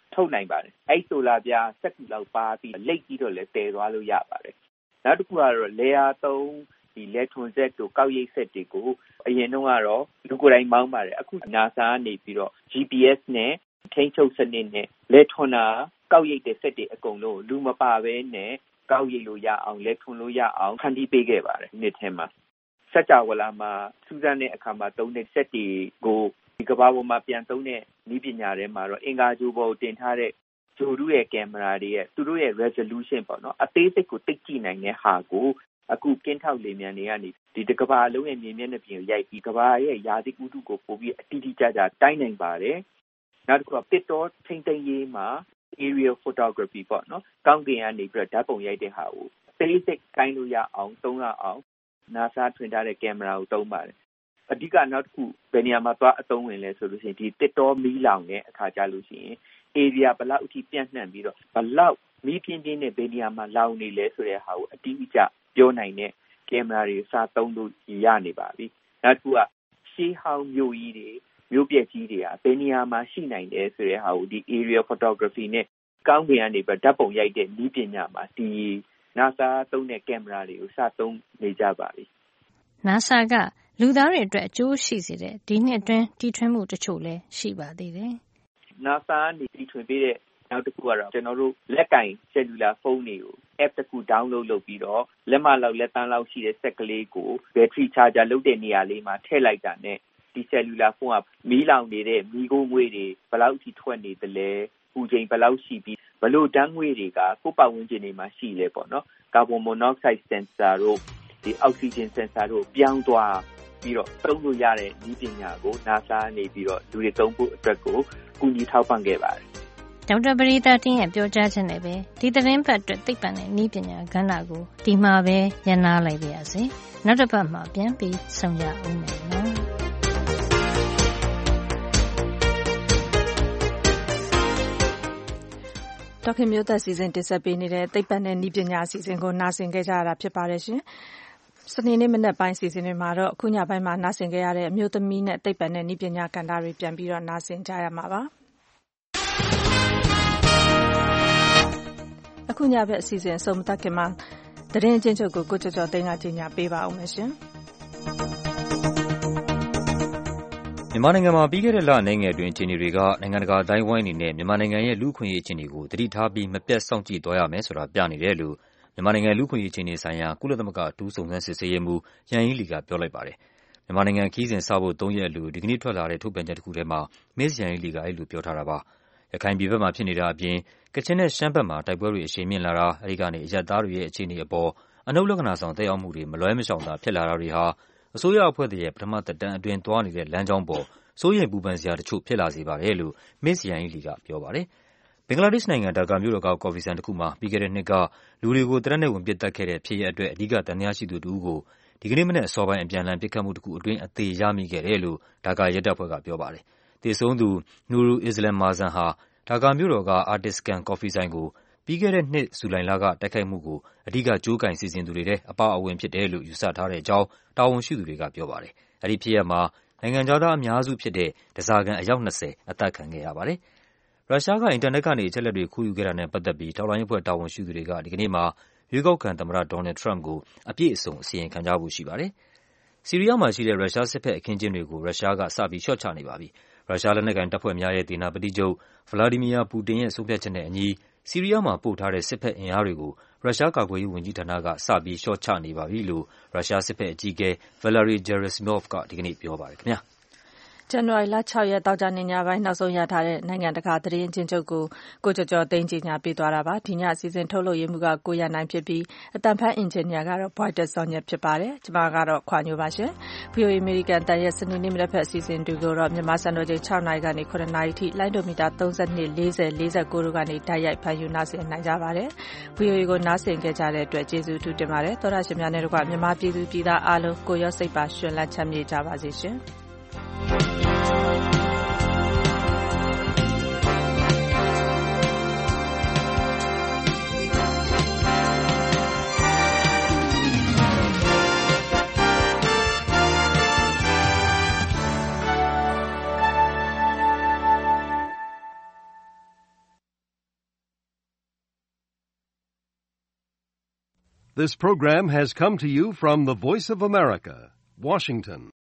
ထုတ်နိုင်ပါတယ်အဲ့ဆိုလာပြစက်ကူလောက်ပါပြီးလိတ်ပြီးတော့လည်းတည်သွားလို့ရပါတယ်နောက်တစ်ခုကတော့လေယာသုံးဒီလက်ထွန်ဆက်တို့ကောက်ရိပ်ဆက်တွေကိုအရင်တုန်းကတော့လူကိုယ်တိုင်မောင်းပါတယ်အခု NASA ကနေပြီးတော့ GPS နဲ့ထိန်းချုပ်စနစ်နဲ့လက်ထွန်တာကောက်ရိပ်တဲ့ဆက်တွေအကုန်လုံးလူမပါဘဲနဲ့ကောက်ရိပ်လို့ရအောင်လက်ထွန်လို့ရအောင်ဖန်တီးပေးခဲ့ပါတယ်နှစ်ထဲမှာစัจ java လာမှာစူးစမ်းတဲ့အခါမှာသုံးတဲ့ဆက်တွေကိုဒီကမ္ဘာပေါ်မှာပြန်သုံးတဲ့နည်းပညာတွေမှာတော့အင်္ဂါဂြိုဟ်ပေါ်တင်ထားတဲ့ဂြိုဟ်တုရဲ့ကင်မရာတွေရဲ့သူတို့ရဲ့ resolution ပေါ့နော်အသေးစိတ်ကိုတိတ်ကြည့်နိုင်တဲ့ဟာကိုအခုကင်းထောက်လေမြန်တွေကနေဒီကမ္ဘာလုံးရဲ့မြေမျက်နှာပြင်ကိုရိုက်ပြီးကမ္ဘာရဲ့ယာတိဥတုကိုပို့ပြီးအတိအကျကျတိုင်းနိုင်ပါတယ်နောက်တစ်ခုကတစ်တော်ထိမ့်သိမ်းရေးမှာ aerial photography ပေါ့နော်ကောင်းကင်ကနေပြီးတော့ဓာတ်ပုံရိုက်တဲ့ဟာကိုသေစိတ်တိုင်းလို့ရအောင်သုံးရအောင် NASA ထွင်ထားတဲ့ကင်မရာကိုသုံးပါတယ်အဓိကနောက်တစ်ခုဘယ်နေရာမှာသွားအသုံးဝင်လဲဆိုလို့ရှိရင်ဒီတစ်တော်မီးလောင်တဲ့အခါကြလို့ရှိရင် area ဘလောက်အထိပြန့်နှံ့ပြီးတော့ဘလောက်မီးပြင်းပြင်းနဲ့ဘယ်နေရာမှာလောင်နေလဲဆိုတဲ့ဟာကိုအတိအကျပြောနိုင်တဲ့ကင်မရာတွေစသုံးလို့ရနေပါပြီနောက်တစ်ခုကရှေးဟောင်းမြို့ကြီးတွေမြို့ပြကြီးတွေကဘယ်နေရာမှာရှိနိုင်တယ်ဆိုတဲ့ဟာကိုဒီ area photography နဲ့ကောင်းကင်ကနေပြီးဓာတ်ပုံရိုက်တဲ့နည်းပညာမှာဒီ NASA သုံးတဲ့ကင်မရာတွေကိုစသုံးနေကြပါပြီ NASA ကလူသားတွေအတွက်အကျိုးရှိစေတဲ့ဒီနှစ်အတွင်းတီထွင်မှုတချို့လည်းရှိပါသေးတယ် NASA ကနေတီထွင်ပေးတဲ့နောက်တစ်ခုကတော့ကျွန်တော်တို့လက်ကင် cellular phone တွေကို app တစ်ခု download လုပ်ပြီးတော့လက်မလောက်လက်သန်းလောက်ရှိတဲ့စက်ကလေးကို battery charger လုပ်တဲ့နေရာလေးမှာထည့်လိုက်တာနဲ့ဒီ cellular phone ကမီးလောင်နေတဲ့မီးခိုးငွေ့တွေဘယ်လောက်အထိထွက်နေသလဲပူချိန်ဘယ်လောက်ရှိပြီးဘလို့ဓာတ်ငွေ့တွေကကိုယ်ပတ်ဝန်းကျင်တွေမှာရှိလဲပေါ့နော် carbon monoxide sensor တို့ဒီ oxygen sensor တို့ပြောင်းသွားပြီးတော့သုံးလို့ရတဲ့နည်းပညာကို NASA နေပြီးတော့လူတွေသုံးဖို့အတွက်ကိုကူညီထောက်ပံ့ခဲ့ပါတယ်ဒေါက်တာပရိသတ်တင်းရဲ့ပြောကြားချက်နဲ့ပဲဒီသတင်းပတ်အတွက်သိပ္ပံနဲ့နည်းပညာကဏ္ဍကိုဒီမှာပဲရန်နာလိုက်ပါရစေနောက်တစ်ပတ်မှာပြန်ပြီးဆုံရအောင်မယ်နော်ဒေါက်ခင်မျိုးသက်စီစဉ်တင်ဆက်ပေးနေတဲ့သိပ္ပံနဲ့နည်းပညာအစီအစဉ်ကိုနားဆင်ခဲ့ကြရတာဖြစ်ပါတယ်ရှင်စနေနေ့မနက်ပိုင်းစီစဉ်တွေမှာတော့အခုညပိုင်းမှာနားဆင်ခဲ့ရတဲ့အမျိုးသမီးနဲ့သိပ္ပံနဲ့နည်းပညာကဏ္ဍတွေပြန်ပြီးတော့နားဆင်ကြရမှာပါအခုညဘက်အစီအစဉ်အဆုံးမသတ်ခင်မှာသတင်းအချင်းချုပ်ကိုကိုကျော်ကျော်သိန်းကကြီးညာပေးပါအောင်မယ်ရှင်မြန်မာနိုင်ငံမှာပြီးခဲ့တဲ့လနိုင်ငံအတွင်းအခြေအနေတွေကနိုင်ငံတကာအတိုင်းဝိုင်းအနေနဲ့မြန်မာနိုင်ငံရဲ့လူ့ခွင့်ရေးအခြေအနေကိုသတိထားပြီးမပြတ်စောင့်ကြည့်သွားရမယ်ဆိုတာပြနေတယ်လို့မြန်မာနိုင်ငံလူ့ခွင့်ရေးအခြေအနေဆိုင်ရာကုလသမဂ္ဂအထူးစုံစမ်းစစ်ဆေးရေးမှူးယန်ဟီးလီကပြောလိုက်ပါတယ်။မြန်မာနိုင်ငံခီးစဉ်စဖို့3ရက်အလိုဒီကနေ့ထွက်လာတဲ့ထုတ်ပြန်ချက်တစ်ခုထဲမှာမစ္စယန်ဟီးလီကအဲ့လိုပြောထားတာပါ။ရခိုင်ပြည်ဘက်မှာဖြစ်နေတာအပြင်ကချင်နဲ့ရှမ်းဘက်မှာတိုက်ပွဲတွေအရှိန်မြင့်လာတာအဲဒီကနေအရပ်သားတွေရဲ့အခြေအနေအပေါ်အနုလက္ခဏာဆောင်သက်ရောက်မှုတွေမလွဲမရှောင်သာဖြစ်လာတာတွေဟာအစိုးရအဖွဲ့ရဲ့ပထမသက်တမ်းအတွင်းသွားနေတဲ့လမ်းကြောင်းပေါ်စိုးရိမ်ပူပန်စရာတချို့ဖြစ်လာစေပါတယ်လို့မစ္စယန်ဟီးလီကပြောပါတယ်။ဘင်္ဂလားဒေ့ရှ်နိုင်ငံဒါကာမြို့တော်ကကော်ဖီဆိုင်တစ်ခုမှာပြီးခဲ့တဲ့နှစ်ကလူတွေကိုတရက်နဲ့ဝင်ပစ်တက်ခဲ့တဲ့ဖြစ်ရပ်အတွက်အဓိကတန်တရားရှိသူတူကိုဒီကနေ့မနက်အစောပိုင်းအပြန်အလှန်ပစ်ခတ်မှုတစ်ခုအတွင်းအသေးရမိခဲ့တယ်လို့ဒါကာရဲတပ်ဖွဲ့ကပြောပါတယ်။သေဆုံးသူနူရူအစ္စလမ်မာဇန်ဟာဒါကာမြို့တော်ကအာတစ်စကန်ကော်ဖီဆိုင်ကိုပြီးခဲ့တဲ့နှစ်ဇူလိုင်လကတိုက်ခိုက်မှုကိုအဓိကကြိုးကင်စီစဉ်သူတွေတဲ့အပါအဝင်ဖြစ်တယ်လို့ယူဆထားတဲ့အကြောင်းတာဝန်ရှိသူတွေကပြောပါတယ်။အဲဒီဖြစ်ရပ်မှာနိုင်ငံခြားသားအများစုဖြစ်တဲ့ဓားစာခံအယောက်20အသတ်ခံခဲ့ရပါတယ်။ရုရှားကအင်တာနက်ကနေအချက်အလက်တွေခိုးယူခဲ့တာနဲ့ပတ်သက်ပြီးထောက်လှမ်းရေးအဖွဲ့တာဝန်ရှိသူတွေကဒီကနေ့မှာရွေးကောက်ခံသမ္မတဒေါ်နယ်ထရမ့်ကိုအပြည့်အစုံအစီရင်ခံကြဖို့ရှိပါတယ်။ဆီးရီးယားမှာရှိတဲ့ရုရှားစစ်ဘက်အခင်းကျင်းတွေကိုရုရှားကစပြီးလျှော့ချနေပါပြီ။ရုရှားလက်နက်ကိုင်တပ်ဖွဲ့များရဲ့ဒေသနာပတိချုပ်ဗလာဒီမီယာပူတင်ရဲ့ဆုံးဖြတ်ချက်နဲ့အညီဆီးရီးယားမှာပို့ထားတဲ့စစ်ဘက်အင်အားတွေကိုရုရှားကာကွယ်ရေးဝန်ကြီးဌာနကစပြီးလျှော့ချနေပါပြီလို့ရုရှားစစ်ဘက်အကြီးအကဲဗလာရီဂျယ်ရစမော့ဗ်ကဒီကနေ့ပြောပါတယ်ခင်ဗျာ။ဇန်နဝါရီလ6ရက်တောက်ကြနေညပိုင်းနောက်ဆုံးရထားတဲ့နိုင်ငံတကာသတင်းအချင်းချုပ်ကိုကိုကျော်ကျော်သိန်းကြီးညာပေးသွားတာပါဒီညအစီအစဉ်ထုတ်လုပ်ရေးမှုကကိုရနိုင်ဖြစ်ပြီးအတန်ဖန်အင်ဂျင်နီယာကတော့ဘွိုက်တက်စောညက်ဖြစ်ပါတယ်ကျွန်မကတော့ခွာညိုပါရှင် VOA American တန်ရဲ့စနေနေ့မနက်ဖက်အစီအစဉ်တွေကိုတော့မြန်မာစံတော်ချိန်6နာရီကနေ9နာရီထိလိုင်းဒိုမီတာ32 40 49တို့ကနေတိုက်ရိုက်ဖန်ယူနာဆင်နိုင်ကြပါတယ် VOA ကိုနားဆင်ကြတဲ့အတွက်ကျေးဇူးအထူးတင်ပါတယ်သောရရှင်များနဲ့တို့ကမြန်မာပြည်သူပြည်သားအားလုံးကိုရောစိတ်ပါရှင်လန်းချမ်းမြေ့ကြပါစေရှင် This program has come to you from the Voice of America, Washington.